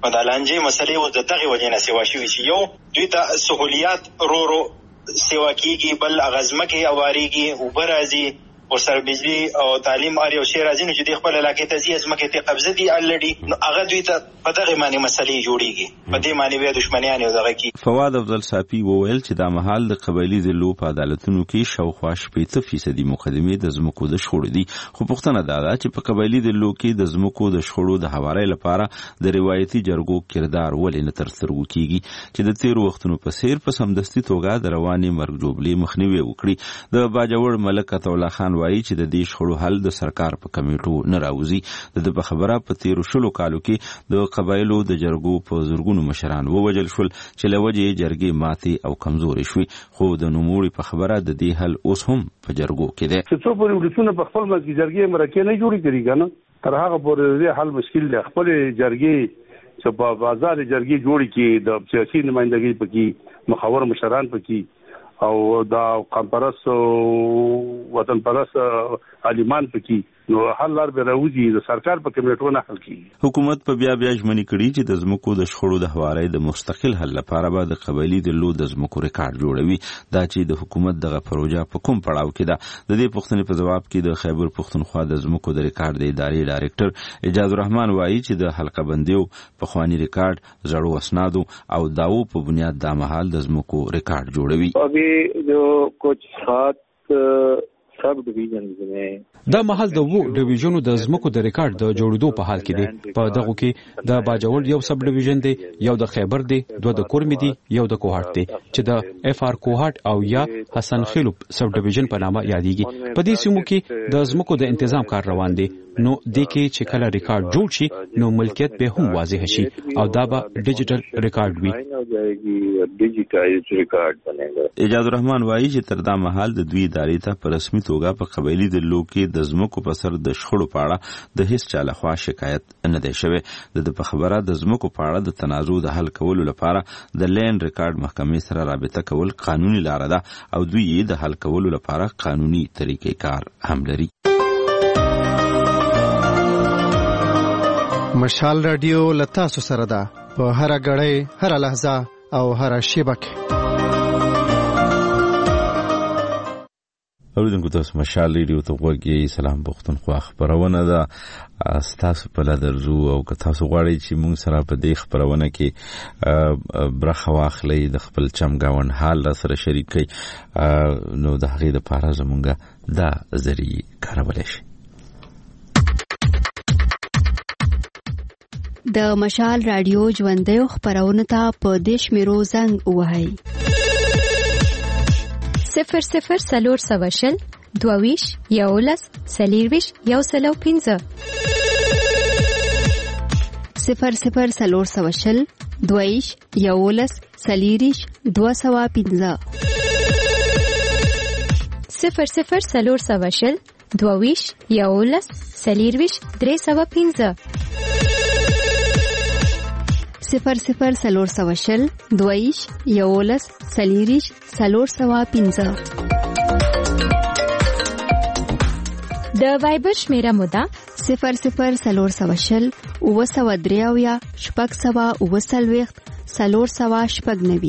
د لانجې مسلې او د دغه وجې نه سیوا شوي چې یو دوی ته سهولیات رو رو سیوا کیږي، بل اغازمکه اواریږي او برازي ورسره بجلی او تعلیم اړ یو شی راځي نو چې د خپل علاقې ته ځي ازمکه ته قبضه دي الډي نو هغه دوی ته په دغه معنی مسلې جوړیږي، په دې معنی به دښمنیان یو دغه کی. فواد افضل صافي وویل چې دا مهال د قبایلی ضلعو په عدالتونو کې شاوخوا شپږ فیصدي مقدمې د ځمکو د شخړو دي، خو پوښتنه دا ده چې په قبایلی ضلعو کې د ځمکو د شخړو د هواري لپاره د روایتي جرګو کردار ولې نه تر سترګو کیږي چې د تیر وختونو په سیر په سمدستي توګه د رواني مرګ جوړلې مخنیوي وکړي. د باجوړ ملک عطا الله خان وایي چې د دې شخړو حل د سرکار په کمیټو نه راوځي. د خبره په تیر شلو کالو کې د قبایلو د جرګو په زورګونو مشران ووجل شول چې لوجې جرګې ماتي او کمزوري شوي، خو د نوموړي په خبره د دې حل اوس هم په جرګو کې دی. چې څو پورې ولسونه په خپل منځ کې جرګې مرکې نه جوړې کړي کنه تر هغه پورې دې حل مشکل دی. خپل جرګې چې په بازار جرګې جوړې کې د سیاسي نمائندګۍ پکې مخور مشران پکې او دا قمپرس وطن پرس عالمان پکې نو حل لار به راوځي د سرکار په کمیټو نه حل کیږي. حکومت په بیا بیا ژمنې کړي چې د ځمکو د شخړو د هواري د مستقل حل لپاره به د قبایلی ضلعو د ځمکو ریکارډ جوړوي. دا چې د حکومت دغه پروژه په کوم پړاو کې ده. د دې پوښتنې په جواب کې د خیبر پښتونخوا د ځمکو د ریکارډ د ادارې ډایرکټر اجاز الرحمن وایي چې د حلقه بندیو په خواني ریکارډ زړو اسنادو او داو په بنیاد د محل د ځمکو ریکارډ جوړوي. ابي جو کچھ سات سب ډیویژنز نه دا محل د وو ډیویژنو د ځمکو د ریکارډ د جوړېدو په حال کې دی. په دغه کې د باجوړ یو سب ډیویژن دی، یو د خیبر دی، دوه د کورمی دی، یو د کوهاټ دی چې د اف ار کوهاټ او یا حسن خیلو سب ډیویژن په نامه یادېږي. په دې سیمو کې د ځمکو د تنظیم کار روان دی، نو د کې چې کله ریکارډ جوړ شي نو ملکیت به هم واضح شي او دا به ډیجیټل ریکارډ وي. اجاز الرحمن وایي چې تر دا مهال د دوی ادارې ته په رسمي توګه په قبایلی ضلعو کې د ځمکو په سر د شخړو په اړه د هیڅ چا لخوا شکایت نه دی شوی. د په خبره د ځمکو په اړه د تنازع د حل کولو لپاره د لینډ ریکارډ محکمې سره رابطه کول قانوني لار ده او دوی یې د حل کولو لپاره قانوني طریقې کار هم لري. مشال رادیو لتاسو سره ده په هر غړې هر لحظه او هر شیبه کې. اوریدونکو تاسو مشال ریډیو ته وګورئ. سلام پښتونخوا خبرونه ده تاسو په لادرزو او که تاسو غواړئ چې موږ سره په دې خبرونه کې برخه واخلئ د خپل چمګاون حال سره شریک کړئ نو د هغې دپاره زموږ دا ذریعې کارولی شي. د مشال رادیو ژوندیو خبرونه ته په دې شمیرو زنګ ووهئ: صفر صفر سلور سوه شل دوهویشت یولس څلېرویشت یو سل او پنځه صفر صفر سلور سوه شل دوهویشت یولس څلېرویشت دوه سوه پنځه صفر صفر سلور سوه شل دوهویشت یولس څلېرویشت درې سوه پنځه صفر صفر سلور سوه شل دوهویشت یولس څلېرویشت څلور سوه پنځه. د وایبر شمیره مو ده صفر صفر سلور سوه شل اووه سوه درې اویا شپږ سوه اووه څلوېښت څلور سوه شپږ نوي.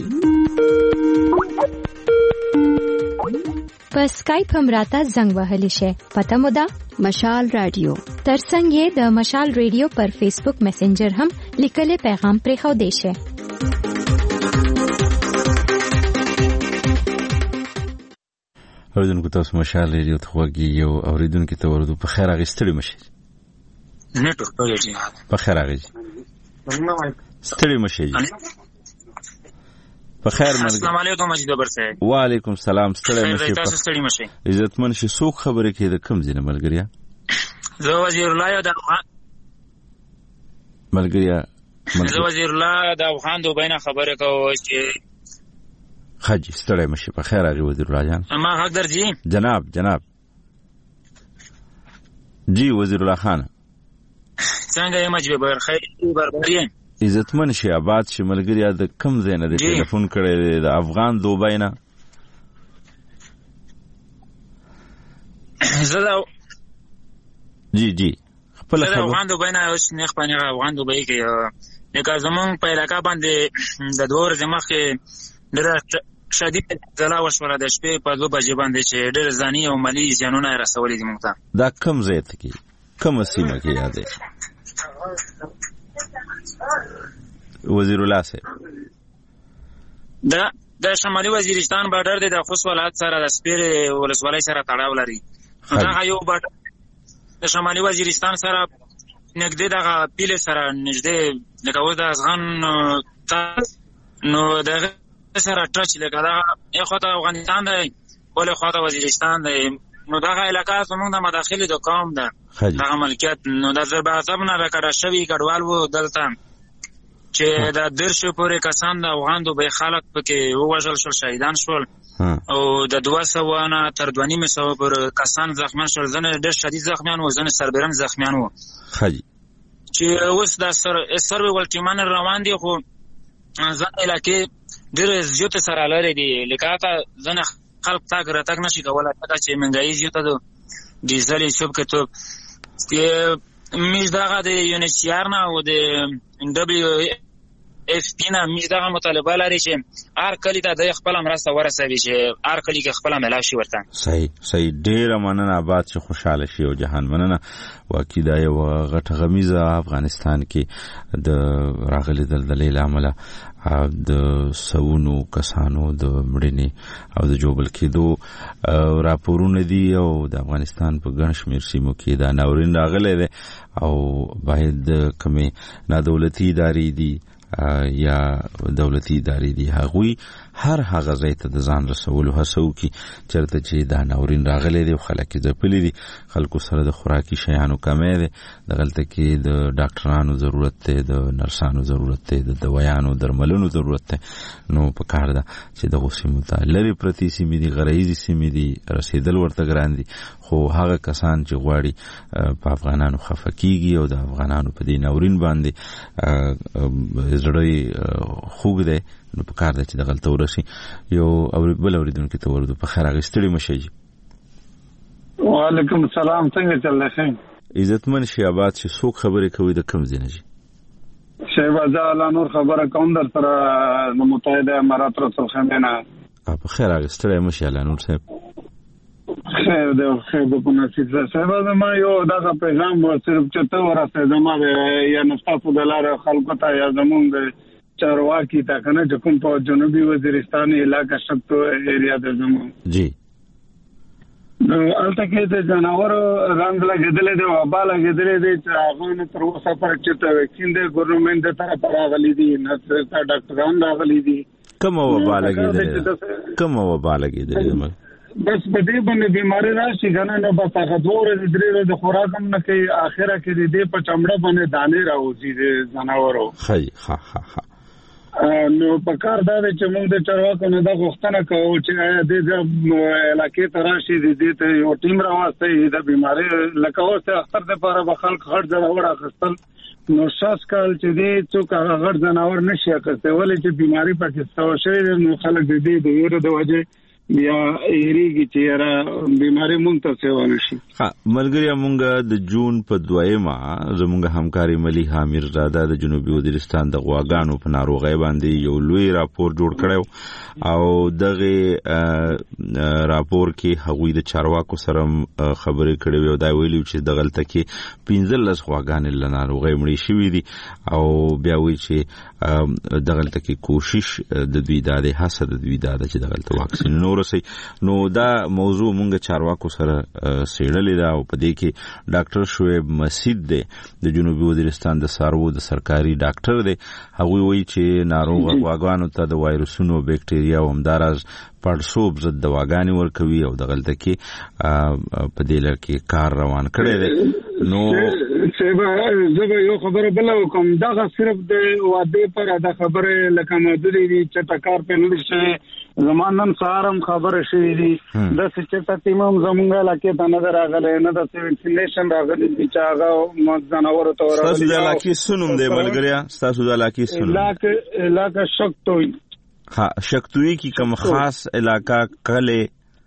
په سکایپ هم راته زنګ وهلی شي. پته مو ده مشال رادیو. ترڅنګ یې د مشال رادیو پر فیسبوک میسنجر هم لیکلي پیغام پرېښودی شي. اوریدونکو تاسو مشال رادیو ته وګورئ. یو اوریدونکو ته ورته په خیر اغستړي مشي. نیټورک پرېږي. په خیر اغږي. ستړي مشي. بخیر ملګری. السلام علیکم مجید برسه. وعلیکم السلام. ستړي مشي. تاسو ستړي مشي. عزتمن شي څوک خبره کوي د کوم ځای ملګریا؟ زه وزیر الله د افغان ملګریا زه وزیر الله د افغان دوبینه خبره کوم چې حاجی ستړي مشي. په خیر راغی وزیر الله جان. ما حق درځي جناب جناب جی وزیر الله خان څنګه یې مجید برخیر بربري عزتمن شي آباد شي ملګریا د کم ځای نه د ټلیفون کړی د افغان دوبۍ نه. زه جی جی خپل افغان دوبۍ نه اوس نه خپل افغان دوبۍ کې لکه زمونږ په علاقه باندې د دوه ورځې مخکې ډېره شدید زلزله وشوله د شپې په دوه بجې باندې چې ډېر ځاني او مالي زیانونه یې رسولي دي موږ ته. دا کوم ځای ته کې کومه سیمه کې یاد دی وزیر الله صاحب؟ دا د شمالي وزیرستان بارډر دی، د خوست ولایت سره د سپیرې ولسوالۍ سره تړاو لري. دغه یو بارډر د شمالي وزیرستان سره نږدې دغه پیلې سره نږدې لکه اوس د افغان نو دغه سره ټچ لکه دا یو خواته افغانستان دی بلې خواته وزیرستان دی. نو دغه علاقه زموږ د مداخلې د قوم ده دغه ملکیت. نو د ضرب عصب نه راکړه شوي کډوال وو دلته چې د دېرشو پورې کسان د افغان دوبۍ خلک پکې ووژل شول، شهیدان شول او د دوه سوه نه تر دوه نیمې سوه پورې کسان زخمیان شول. ځینې ډېر شدید زخمیان وو، ځینې سربیرن زخمیان وو چې اوس د سروې ولټیمان روان دي. خو ځینې علاقې ډېرې زیاتې سره لرې دي، لکه هغه ځینې خلک تګ راتګ نشي کولی ځکه چې مهنګایي زیاته ده، ډیزل یې سوب کتوب موږ دغه د یونیسیار نه او د ډبلیو اف پی نه موږ دغه مطالبه لري چې هر کلي ته د خپله مرسته ورسوي، چې هر کلي کې خپله ملاو شي ورته. صحیح صحیح ډېره مننه آباد چې خوشحاله شي او جهان مننه. واقعي دا یوه غټه غمیزه افغانستان کې د راغلې دلدلې له امله د سوونو کسانو د مړینې او د جوبل کېدو راپورونه دي او د افغانستان په ګڼ شمېر سیمو کې دا ناورین راغلی دی او باید کومې نادولتي ادارې دي یا دولتي ادارې دي هغوی هر هغه ځای ته د ځان رسولو هڅه وکړي چېرته چې دا ناورین راغلی دی او خلک یې ځپلي دي. خلکو سره د خوراکي شیانو کمی دی، دغلته کې د ډاکټرانو ضرورت دی، د نرسانو ضرورت دی، د دوایانو درملونو ضرورت دی. نو په کار ده چې دغو سیمو ته لرې پرتې سیمې دي، غرایزې سیمې دي، رسېدل ورته ګران دي. خو هغه کسان چې غواړي په افغانانو خفه کېږي او د افغانانو په دې ناورین باندې زړه یې خوږ دی، نو په کار ده چې دغلته ورسي. یو بل اورېدونکي ته ورودو. په خیر هغې ستړي مه شئ. وعلیکم السلام، څنګه چل دی؟ ښه عزتمن شي آباد شي. څوک خبرې کوي د کوم ځای نه جي؟ شهباز الله نور خبره کوم در سره د متحده امارات رسول خیمې نه. په خیر هغې ستړی مه شي الله نور صاحب. خیر دی خیر دی په نصیب سره. شهباز ما یو دغه پیغام صرف چې ته ورسېده ما یا نه ستاسو د لارې خلکو ته یا زمونږ د چارواکي ته که نه چې کوم په جنوبي وزیرستان علاقه شکتو ایریا د زمونږ جی نو هلته کې د جانورو رنځ لګېدلی دی، وبا لګېدلی دی چې هغه نه تر اوسه پورې چېرته ویکسین دی ګورنمنټ د طرفه راغلی دي، نه چېرته ډاکټران راغلي دي. کومه وبا لګېدلې ده؟ کومه وبا لګېدلې ده؟ بس په دې باندې بیماري راشي که نه نو بس هغه دوه ورځې درې ورځې خوراک هم نه کوي، اخره کې د دې په چمړه باندې دانې راوځي د ځناورو. ښه ښه ښه ښه نو په کار دا دی چې موږ د چارواکو نه دا غوښتنه کوو چې دې علاقې ته راشي، دې ته یو ټیم راواستوي د بیمارۍ لکه اوس د اختر دپاره به خلک غټ ځناور اخیستل، نو شاس کال چې دې څوک هغه غټ ځناور نشي اخیستی، ولې چې بیماري پکې سوه شوې ده. نو خلک د دې د ویرې د وجې بیا هېرېږي چې یاره بیماري مونږ ته سیوا نه شي. ښه ملګري، مونږ د جون په دویمه زمونږ همکاري ملیحه امیرزاده د جنوبي وزیرستان د غواګانو په ناروغۍ باندې یو لوی راپور جوړ کړی او دغه راپور کې هغوی د چارواکو سره خبرې کړې وې او دا ویلي چې دغلته کې پنځلس غواګانې له ناروغۍ مړې شوي دي او بیا وایي چې دغلته کې کوشش د دوی دا دی، هڅه د دوی دا ده چې دغلته واکسینونه ورسوي. نو دا موضوع مونږ چارواکو سره څېړلې ده او په دې کې ډاکټر شعیب مسید دی د جنوبي وزیرستان د څاروو د سرکاري ډاکټر دی. هغوی وایي چې ناروغ غواګانو ته د وایرسونو او بیکټریا او همداراز پړسوب ضد دواګانې ورکوي او دغلته کې په دې لړ کې کار روان کړی دی. نو زه به یو خبره بله وکړم، دغه صرف د وعدې پر دا خبرې لکه محدودې دي چې ټکار پرې نه دي شوی. زما نن سهار هم خبره شوې دي داسې چېرته ټیم هم زمونږ علاقې ته نه ده راغلی، نه داسې ویکسینیشن راغلی دي چې هغه ځناورو ته ورغلي. ستاسو د علاقې څه نوم دی ملګریا؟ ستاسو د علاقې څه نوم؟ علاقه شکتوی. ها شکتوی کې کوم خاص علاقه کله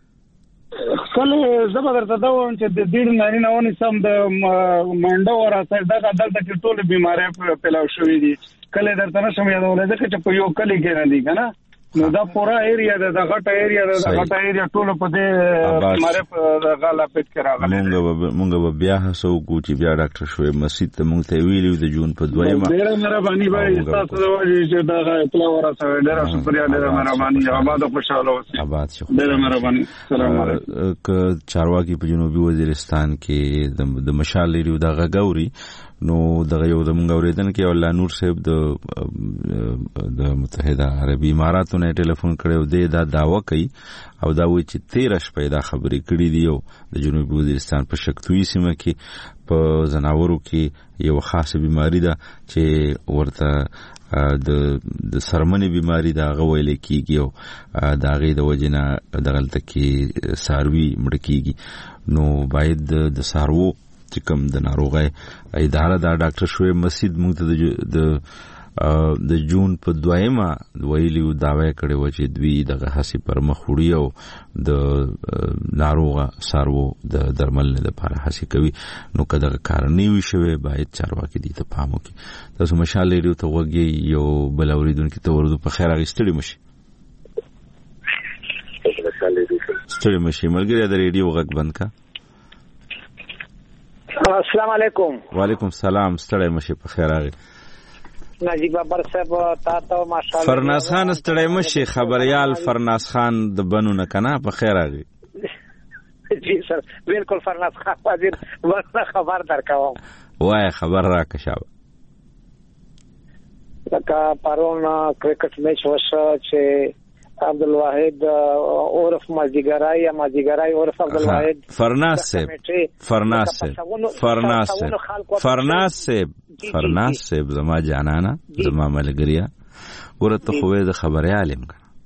کله زه به درته دا وایم چې د ډېر نارینه ونیسم د منډه وراسه دغه دلته کې ټولې بیمارۍ پیلاو شوي دي کله درته نشم یادولای ځکه چې په یو کلی کې نه دي کنه نو دا پورا ایریا ده دا غټه ایریا ده دا غټه ایریا ټول په دې ماره په غالا پټ کې راغله مونږ مونږ به بیا هڅه وکړو چې بیا ډاکټر شوی مسجد ته مونږ ته ویلو د جون په دویمه ډېر مهرباني بھائی تاسو د وجه چې دا اطلاع ورسوي ډېر شکریا ډېر مهرباني آباد خوشاله اوسئ آباد شو ډېر مهرباني سلام علیکم ک چارواکي په جنوبي وزیرستان کې د مشال لري د غغوري نو دغه یو د مونږ اوریدونکو الله نور صاحب د د متحده عربي اماراتو نه ټلیفون کړو دی دا داوا کوي او دا وایي چې تیرش پیدا خبرې کړې دی یو د جنوبي وزیرستان په شکتوي سیمه کې په زناورو کې یو خاصه بیماری ده چې ورته د د سرمنې بیماری دا غوېل کېږي او دا غي د وجنه دغلت کې ساروي مړ کېږي نو باید د سارو چې کوم د ناروغي اداره دا ډاکټر شوی مسجد موږ ته د د جون په دویمه ویلیو داوی کړی و چې دوی دغه هڅې پر مخ وړي او د ناروغه سارو د درمل لپاره هڅې کوي نو که دغه کار نه وي شوی باید چارواکي دي ته پام وکړي تاسو مشال لري ته وګي یو بل اوریدونکو ته ورته په خیر اغستړي مشي ستړي مشي ملګری د ریډیو غږ بند کا السلام علیکم وعلیکم السلام ستړی مشي په خیر راغی نجیب بابر صاحب تاسو ماشاءالله فرناس خان ستړی مشي خبريال فرناس خان د بنو نه کنه په خیر راغی جی سر بالکل فرناس خان حاضر ورته خبر درکوم وای خبر را کښاو لکه پرون کرکټ میچ وشو چې عبدالواحد عرف مازیګرای یا مازیګرای عرف عبدالواحد فرناس صاحب فرناس صاحب فرناس صاحب فرناس صاحب فرناس صاحب زما جانانا زما ملګریا ګورته خوې د خبري عالم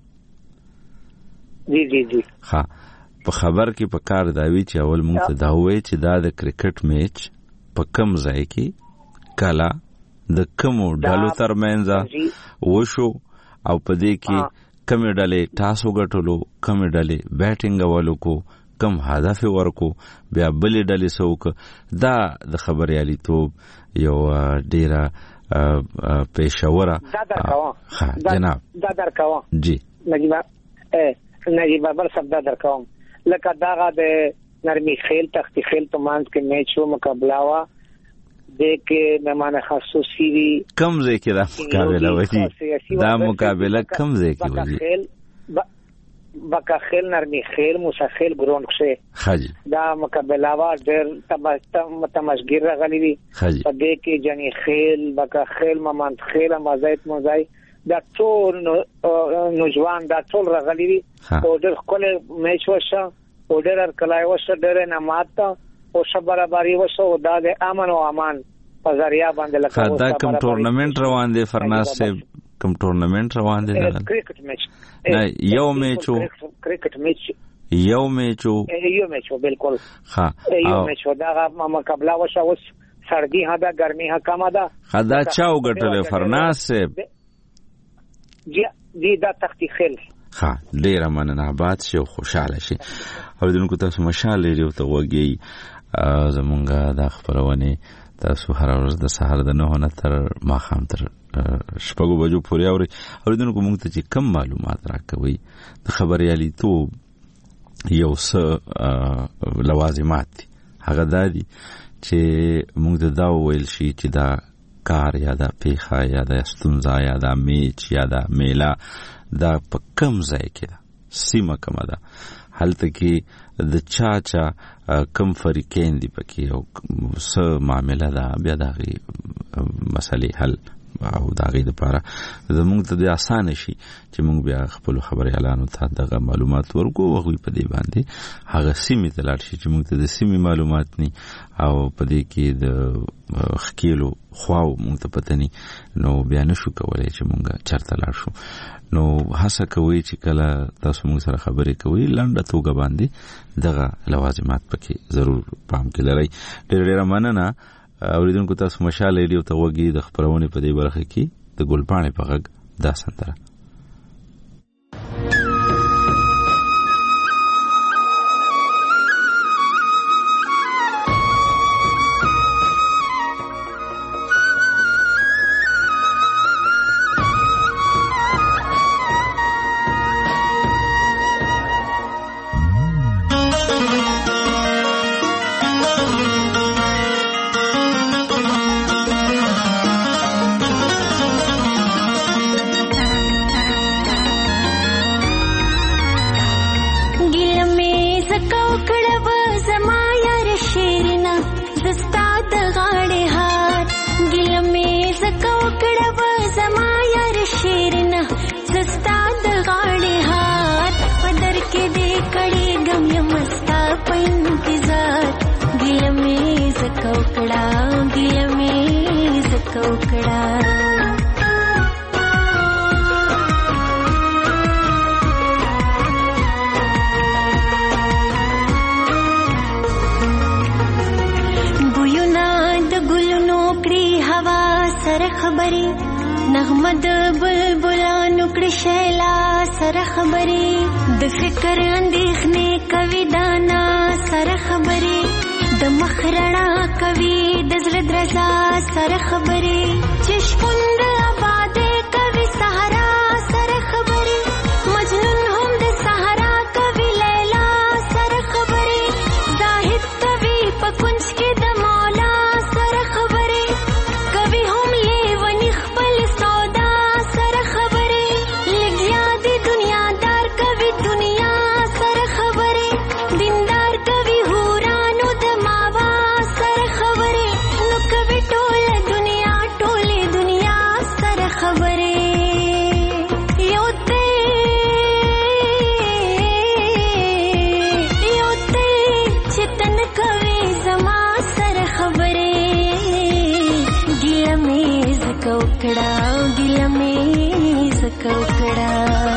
جی جی جی ها په خبر کې په کار داوی چې اول مونږ ته دا وې چې دا د کرکټ میچ په کم ځای کې کلا د کوم ډالو ترمنځ وشو او په دې کې کم ډلې ټاسو غټلو کم ډلې بیټینګ والو کو کم هدف ورکو بیا بلې ډلې سوک دا د خبريالي توپ یو ډیره پېښوره ها جناب دا درکاوه جی نجیب ا نجیب بابر صاحب دا درکاوم لکه داغه د نرمي خیل تختی خیل په مانځ کې میچ و مقابله وا د کې مهمان خصوصي وی کم ځای کې دا مقابله وږي دا مقابله کم ځای کې وږي بکا خیل نرمي خیل مسخیل ګراوند کې حاجی دا مقابله وا ډېر متمشګر راغلي وي په دې کې جنې خیل بکا خیل ممان خیل مزایت مزای دا ټول نوجوان دا ټول راغلي وي او ډېر کله میچ وشه او ډېر کلای وشه ډېر نه ماته او شبره باری وسو دا د امن او امان په ذریعہ باندې لکه دا کوم ټورنمنت روان دي فرناس صاحب کوم ټورنمنت روان دي دا کرکټ میچ نه یو میچو کرکټ میچ یو میچو یو میچو بالکل ها یو میچو دا مقابله وشو اوس سردی ها دا ګرمي ها کما ده خدا چاو ګټل فرناس صاحب جی دی دا تختی خل ها ډیر مننه آباد شي او خوشاله شي او دونکو تاسو مشال لري او ته وګي زمونږه د خبرونه تاسو هر ورځ د سحر د نه نه تر ماخام تر شپږو بجو پورې اوري او دونکو موږ ته چې کم معلومات راکوي د خبريالي تو یو څه لوازمات هغه دادي چې موږ ته دا ویل شي چې دا کار یا دا پیخه یا دا ستونزه یا دا میچ یا دا میلا دا په کم ځای کې ده سیمه کومه ده هلته کې د چا چا کم فریقین دی پکې او څه معامله ده بیا دغه مسلې حل او دغه لپاره زموږ ته د اسانه شي چې موږ بیا خپل خبري اعلان ته دغه معلومات ورکو او په دې باندې هغه سیمه ته لاړ شي چې موږ ته د سیمه معلومات ني او په دې کې د خکیلو خواو موږ ته پته ني نو بیا نشو کولای چې موږ چرته لاړ شو نو هڅه کوي چې کله تاسو موږ سره خبرې کوي لنډه توګه باندې دغه لوازمات پکې ضرور پام کې لرئ ډېر ډېر مننه اوریدونکو تاسو مشال ریډیو ته وګورئ د خبرونه په دې برخه کې د ګلپاڼې په غږ دا سندره زکوکړه خبري نغمه د بلبلانو کړي شیلا سره خبري د فکر اندېښنې کوي دانا سره خبري د مخرڼا کوي د زړه درزا سره خبري چې شپون د آبادې کوي صحرا سره خبري مجنون هم د صحرا کوي لیلا سره خبري زاهد کوي په کونج کې د مولا سره خبري کوي هم کوکړه ګیله مې زکوکړه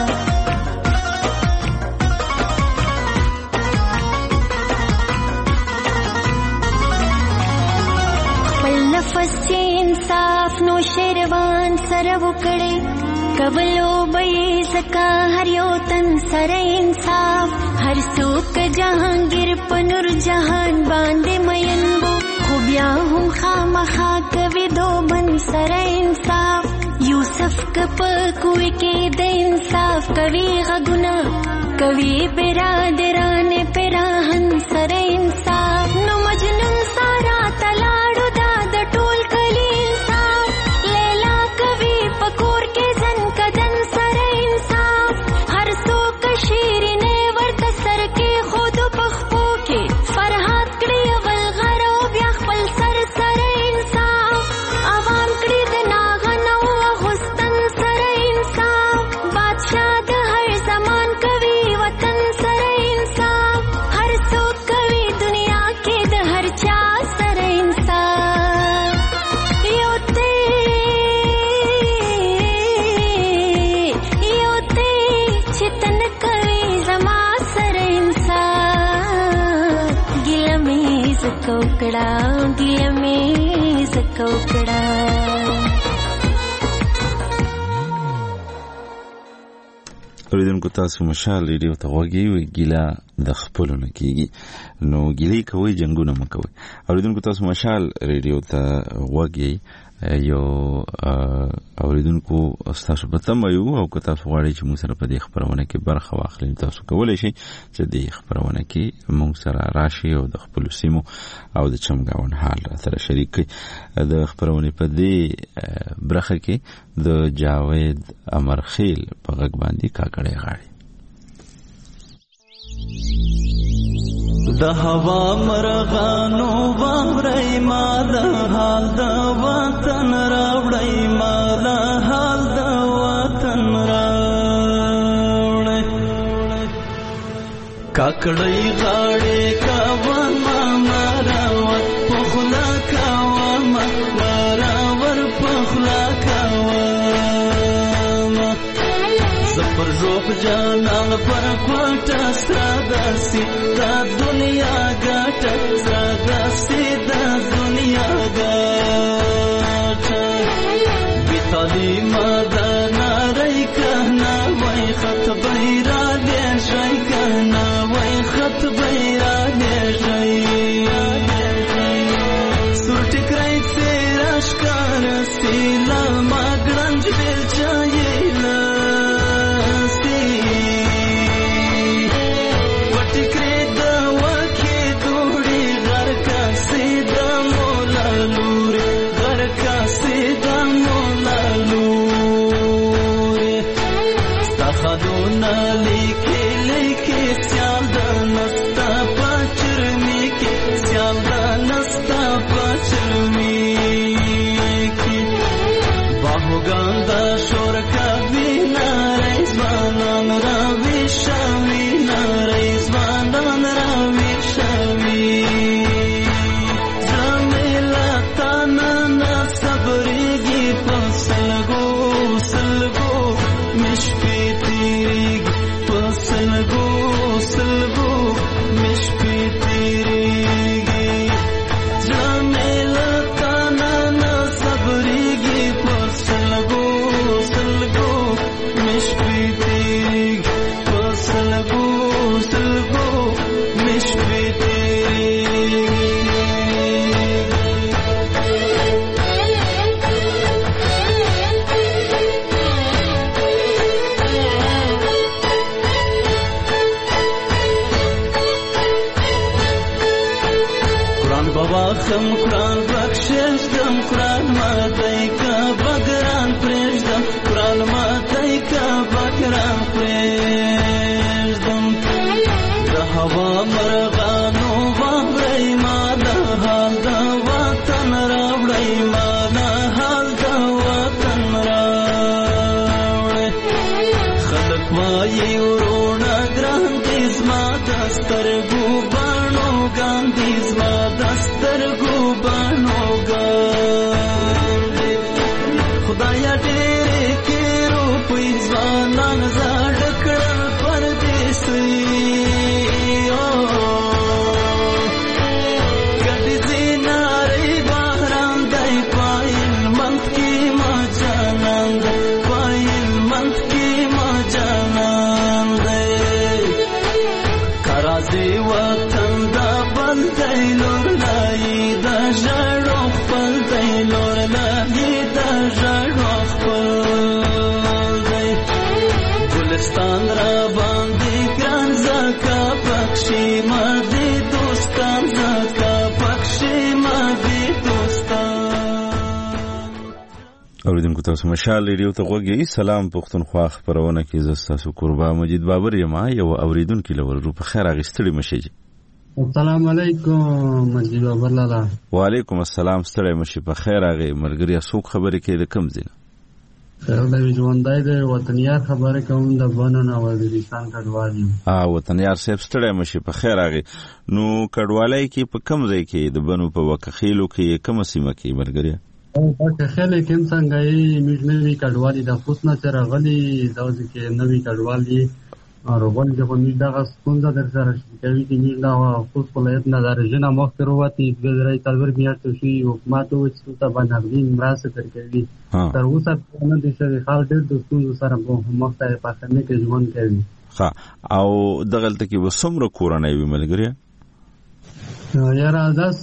خپل نفس چې انصاف نو شیروان سره وکړي کولو به زکا هر یو تن سره انصاف هر څوک جهانگیر په نور جهان باندې مینبو خو بیا هم خامخا کوي دوبن سره انصاف یوسف کپ کوي کې د انصاف کوي غږونه کوي برادران پراهن سره انصاف نو مجنون سارا تلاړو دا د ټول کلی انصاف لیلا کوي پکور کې ځن کدن سره انصاف هر څوک شیرینه ورته سر کې خود پخپو کې فرحات کړي اول غرو بیا خپل سر سره انصاف عوام کړي د ناغنو غستن سره انصاف بادشاہ د هر زمان کوي وطن سره انصاف هر څوک کوي دنیا کې د هر چا سره انصاف یو ته یو ته چې تن کوي زما سره انصاف ګیله مې زکوکړه ګیله مې زکوکړه اوریدونکو تاسو مشال ریډیو ته غوږی وي ګیله د خپلو نه کیږي نو ګیلې کوي جنگونه مکوي اوریدونکو تاسو مشال ریډیو ته غوږی یو اوریدونکو تاسو په تمه یو او که تاسو غواړئ چې موږ سره په دې خبرونه کې برخه واخلئ تاسو کولی شئ چې دې خبرونه کې موږ سره راشي او د خپل سیمو او د چمګاون حال سره شریک کړئ د خبرونه په دې برخه کې د جاوید امرخیل په غږ باندې کاکړې غاړي د هوا مرغانو باورای ما د حال د وطن راوړی ما د حال د وطن راوړی کاکړی غاړې کاوه ما مراور پخلا کاوه ما مراور پخلا کاوه زپر روح جانان پر کوټه ستاداسي دا دنیا ګټه ستاداسي دا دنیا ګټه بیتالی ماده ناری کهنا وای خط بیرا دې شي کهنا وای خط بیرا دې شي سورټ کرای تیراش کار سیلا ما ګرنج دل چایلا Sabri مشپې تیریږي په سلګو سلګو مشپې تیریږي زړه مې له تا نه نه صبرېږي په سلګو سلګو مشپې تیریږي په سلګو سلګو مشپې خم قرآن بخشش دم قرآن ماتای کا بگران پریشدم قرآن ماتای کا بگران پریشدم ده هوا مرغانو وابرای ما ده حال ده وطن راوڑای ما ده حال ده وطن راوڑای خلق وایی ورونا گران دیز ما دسترگو بانو گان دیز ما دسترگو بانو گان خدایا ډېرې کې روپۍ ځوانان زاړه کړل پردیسي ګډې زینارې بهرام دی پایل منځ کې ما جانان دی پایل منځ کې ما جانان دی کرازي وطن دا بندی لور لای دا ژړو خپل دی لور لای دا ژړو خپل دی ګلستان را باندې ګران زکا پکشي ما دي دوستان زکا پکشي ما دي دوستان. اوریدونکو تاسو مشال ریډیو ته غوږی. سلام پښتونخوا خبرونه کې زه تاسو قربا مجید بابر یم. یو اوریدونکو لور رو په خیر اغستړي مشي. السلام علیکم مجید بابر لالا. وعلیکم السلام. ستړي مشي په خیر اغه مرګریا څوک خبرې کې د کم زینه خیر د ژوندای د وطنیار خبره کوم د بنو نه وزیرستان کډوال یم. ها وطنیار صاحب ستړي مشي په خیر اغه. نو کډوالای کې په کم ځای کې د بنو په وکخیلو کې کوم سیمه کې مرګریا او په خله کې څنګه یې میډنوي کډوالي د خوښنه سره غلي داوځي کې نوې کډوالي روغون چې په میډ دغه څنګه در سره کوي چې میډ دا خوښ ولایت نه درجنه مخ وروتي د درې تلور میاشتو شي حکومت او چې ته باندې مراسته تر کوي تر اوسه نه د شری خال ډېر د څو سره په مخته په خنه کې ژوند کوي. ها او دغلت کې وسمره کورنۍ وی ملګری یاره داس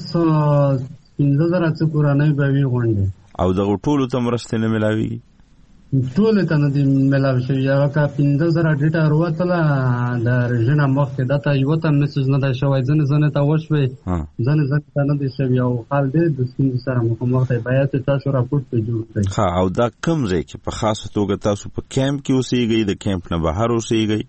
پنځه زره څو کورنۍ به وي غونډه او دغه ټولو ته مرسته نه ملاوي ټول ته نه دی ملاوي شوی یا کا پنځه زره ډیټا وروتله د رژنه مخکې دته یو ته میسج نه دا شوی ځنه ځنه تا وشوي ځنه ځنه ته نه دی شوی او حال دې د سپین سره مخامخ دی بیا ته تاسو راپورټ په جوړ کړئ. ها او دا کم ځای کې په خاصه توګه تاسو په کیمپ کې اوسېږئ د کیمپ نه بهر اوسېږئ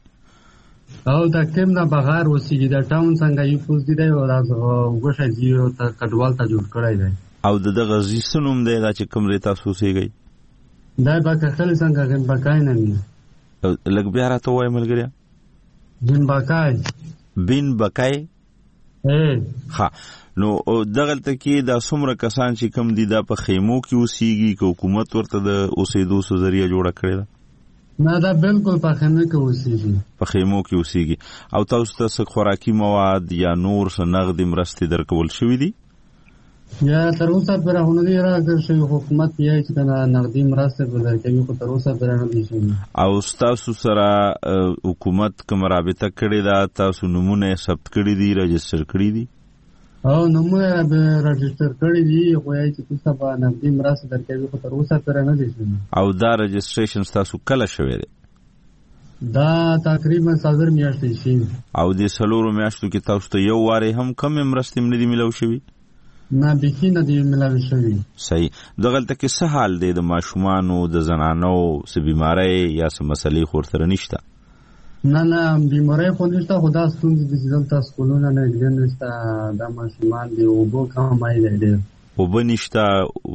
او د کیمپ نه بهر اوسېږئ د ټاون څنګه یو پوز دی او دا وګښه زیرو ته کډوال ته جوړ کړی دی او دغه زیسنوم دی دا چې کوم ری تاسو اوسېږئ دا به خلک څنګه غن بکای نه ني لګ بیا راته وای ملګری بن بکای بن بکای اے ها نو دغلت کې دا څومره کسان چې کم دي دا په خیمو کې اوسېږي که حکومت ورته د اوسېدو سو ذریعہ جوړه کړې ده؟ نه دا بالکل په خیمو کې اوسېږي په خیمو کې اوسېږي او تاسو ته څه خوراکي مواد یا نور څه نغدي مرستې درکول شوې دي؟ یا تر اوسه پر هغونې راځي چې حکومت یې چې کنه نغدي مرسته ورکوي خو تر اوسه پر نه دي شوی. او تاسو سره حکومت کوم رابطه کړې ده؟ تاسو نمونه ثبت کړی دي رجستر کړی دي؟ او نمونه به رجستر کړی دي خو یې چې تاسو به نغدي مرسته درکوي خو تر اوسه پر نه دي شوی. او دا رجستریشن تاسو کله شوی دی؟ دا تقریبا څلور میاشتې شي. او د څلورو میاشتو کې تاسو ته یو واره هم کم مرستې نه دي ملو شوی؟ نه بيخي نه دی ملاوي شوی. صحیح. دغلته کې څه حال دی د ماشومانو د زنانو څه بیماری یا څه مسلې خورتر نشته؟ نه نه بیماری خو نشته خو دا ستونزې دي چې دلته سکولونه نه دي نشته دا ماشومان دي اوبه کمای دی ډېر اوبه نشته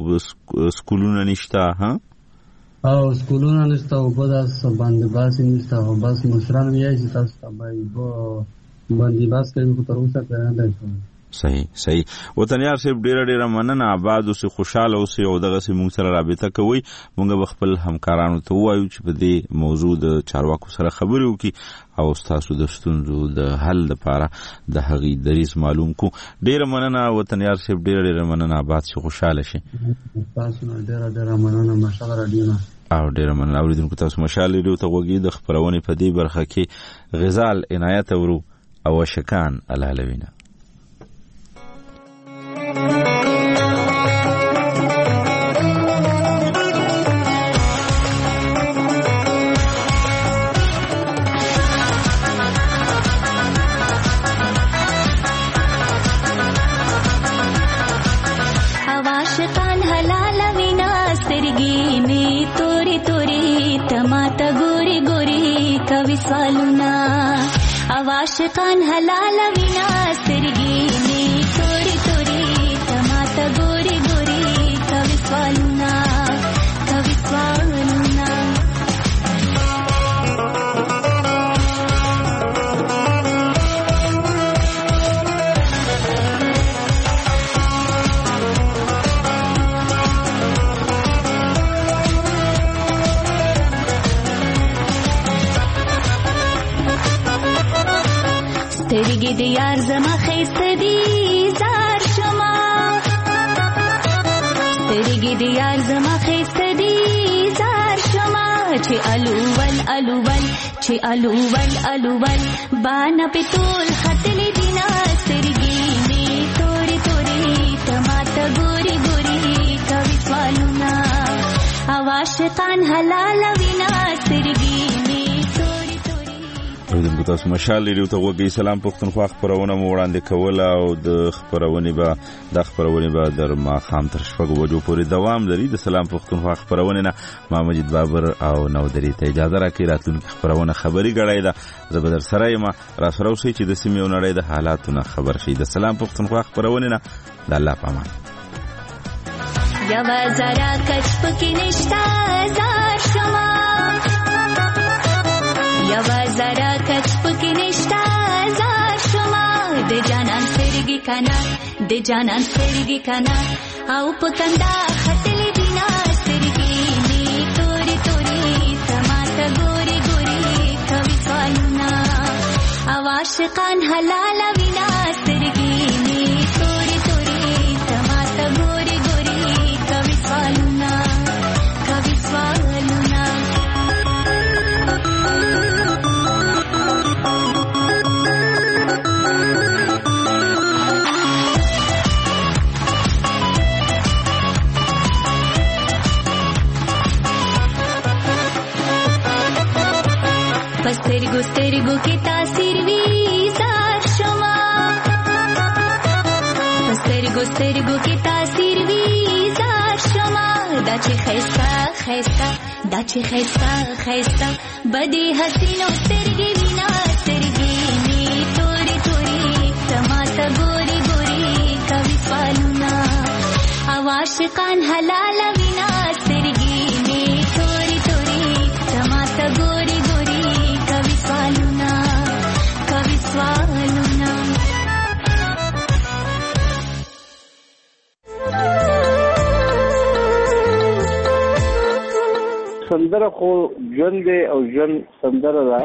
سکولونه نشته ها او سکولونه نشته اوبه داس باندې باسي نشته او بس مشران یې چې تاسو ته به اوبه باندې باس کوي خو تر اوسه پرې نه دی صحیح صحیح وطنیار صاحب ډیره ډیره مننه آباد اوسې خوشاله اوسې او دغه سي موږ سره رابطه کوي موږ خپل همکارانو ته وایو چې په دې موضوع د چارواکو سره خبرې وکړي او تاسو د ستونزو د حل لپاره د هغې دریځ معلوم کو ډیره مننه وطنیار صاحب ډیره ډیره مننه آباد سي خوشاله شي تاسو ډیره ډیره مننه مشال راډیو او ډیره مننه اوریدونکو تاسو مشال راډیو ته وګورئ د خبرونې په دې برخه کې غزال عنایت ورو او شکان الهلوینه आवाशकान हलाल विना सिरगी में तोरी तोरी तमाता गोरी गोरी कविस्वालुना कविस्वालुना سترګې د یار زما ښایسته دي زار شمه سترګې د یار زما ښایسته دي زار شمه چې الول الول چې الول الول باندې په ټول ختلې دي نه سترګې مې تورې تورې تماته ګوري ګوري کوي سوالونه عاشقان حلال وینا سترګې مې د تاسو مشال لري ته وګي سلام پښتونخوا خبرونه مو وړاندې کوله او د خبرونه به د خبرونه به در ما خام تر شپږ وجو پورې دوام لري د سلام پښتونخوا خبرونه نه ما مجید بابر او نو دري ته اجازه راکړي راتلونکي خبرونه خبري غړای دا زبردر سره ما را سره اوسې چې د سیمې ونړۍ د حالاتونو خبر شي د سلام پښتونخوا خبرونه نه د الله پامان یا زرا کچ پکې نشتا زار شما یا زرا کچ پکې نشتا زار شما د جانان سرګي کنا د جانان سرګي کنا او پکندا خټلې دینا سرګي می توري توري تماته ګوري ګوري کوي سوالنا عاشقان حلال وینا سرګي می توري توري تماته ګوري ګوري کوي سوالنا کوي سوالنا سترګو سترګو کې تاثیر وی زار شما سترګو سترګو کې تاثیر وی زار شما دا چې خیستا خیستا دا چې خیستا خیستا بدی حسینو سترګې وینا سترګې می توري توري تماته ګوري ګوري کوي سوالونه عاشقان حلال وینا سترګې می توري توري تماته ګوري سندره خو ژوند دی او ژوند سندره ده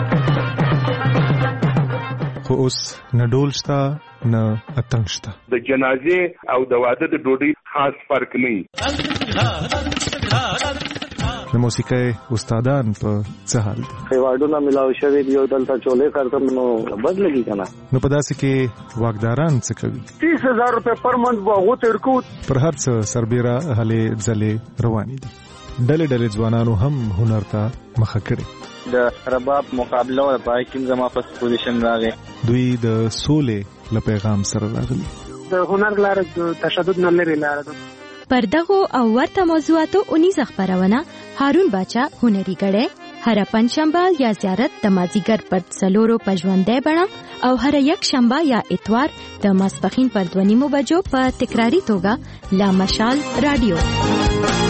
خو اوس نه ډول شته نه اتڼ شته د جنازې او د واده د ډوډۍ خاص فرق نه د موسیقۍ استادان په څه حال دي ایوارډونه ملاو شوی دی او دلته چولې کارتم نو بد لګي کنه نو په داسې کې واګداران څه کوي تیس هزار روپے پر منټ واغو تیر کو پر هر څه سربېره هلې ځلې روانې دي ډلې ډلې ځوانانو هم هنر ته مخه کړي د رباب مقابله او پای کې زما په پوزیشن راغی دوی د سولې له پیغام سره راغلي د هنر لاره د تشدد نه لري لاره ده پر دغه او ورته موضوعاتو اونیز خبرونه هارون باچا هنري غړې هر پنځشنبه یا زیارت د مازیګر پر څلورو پژوندې بڼه او هر یک شنبه یا اتوار د ماسپخین پر دوه نیمو بجو په تکراری توګه لا مشال رادیو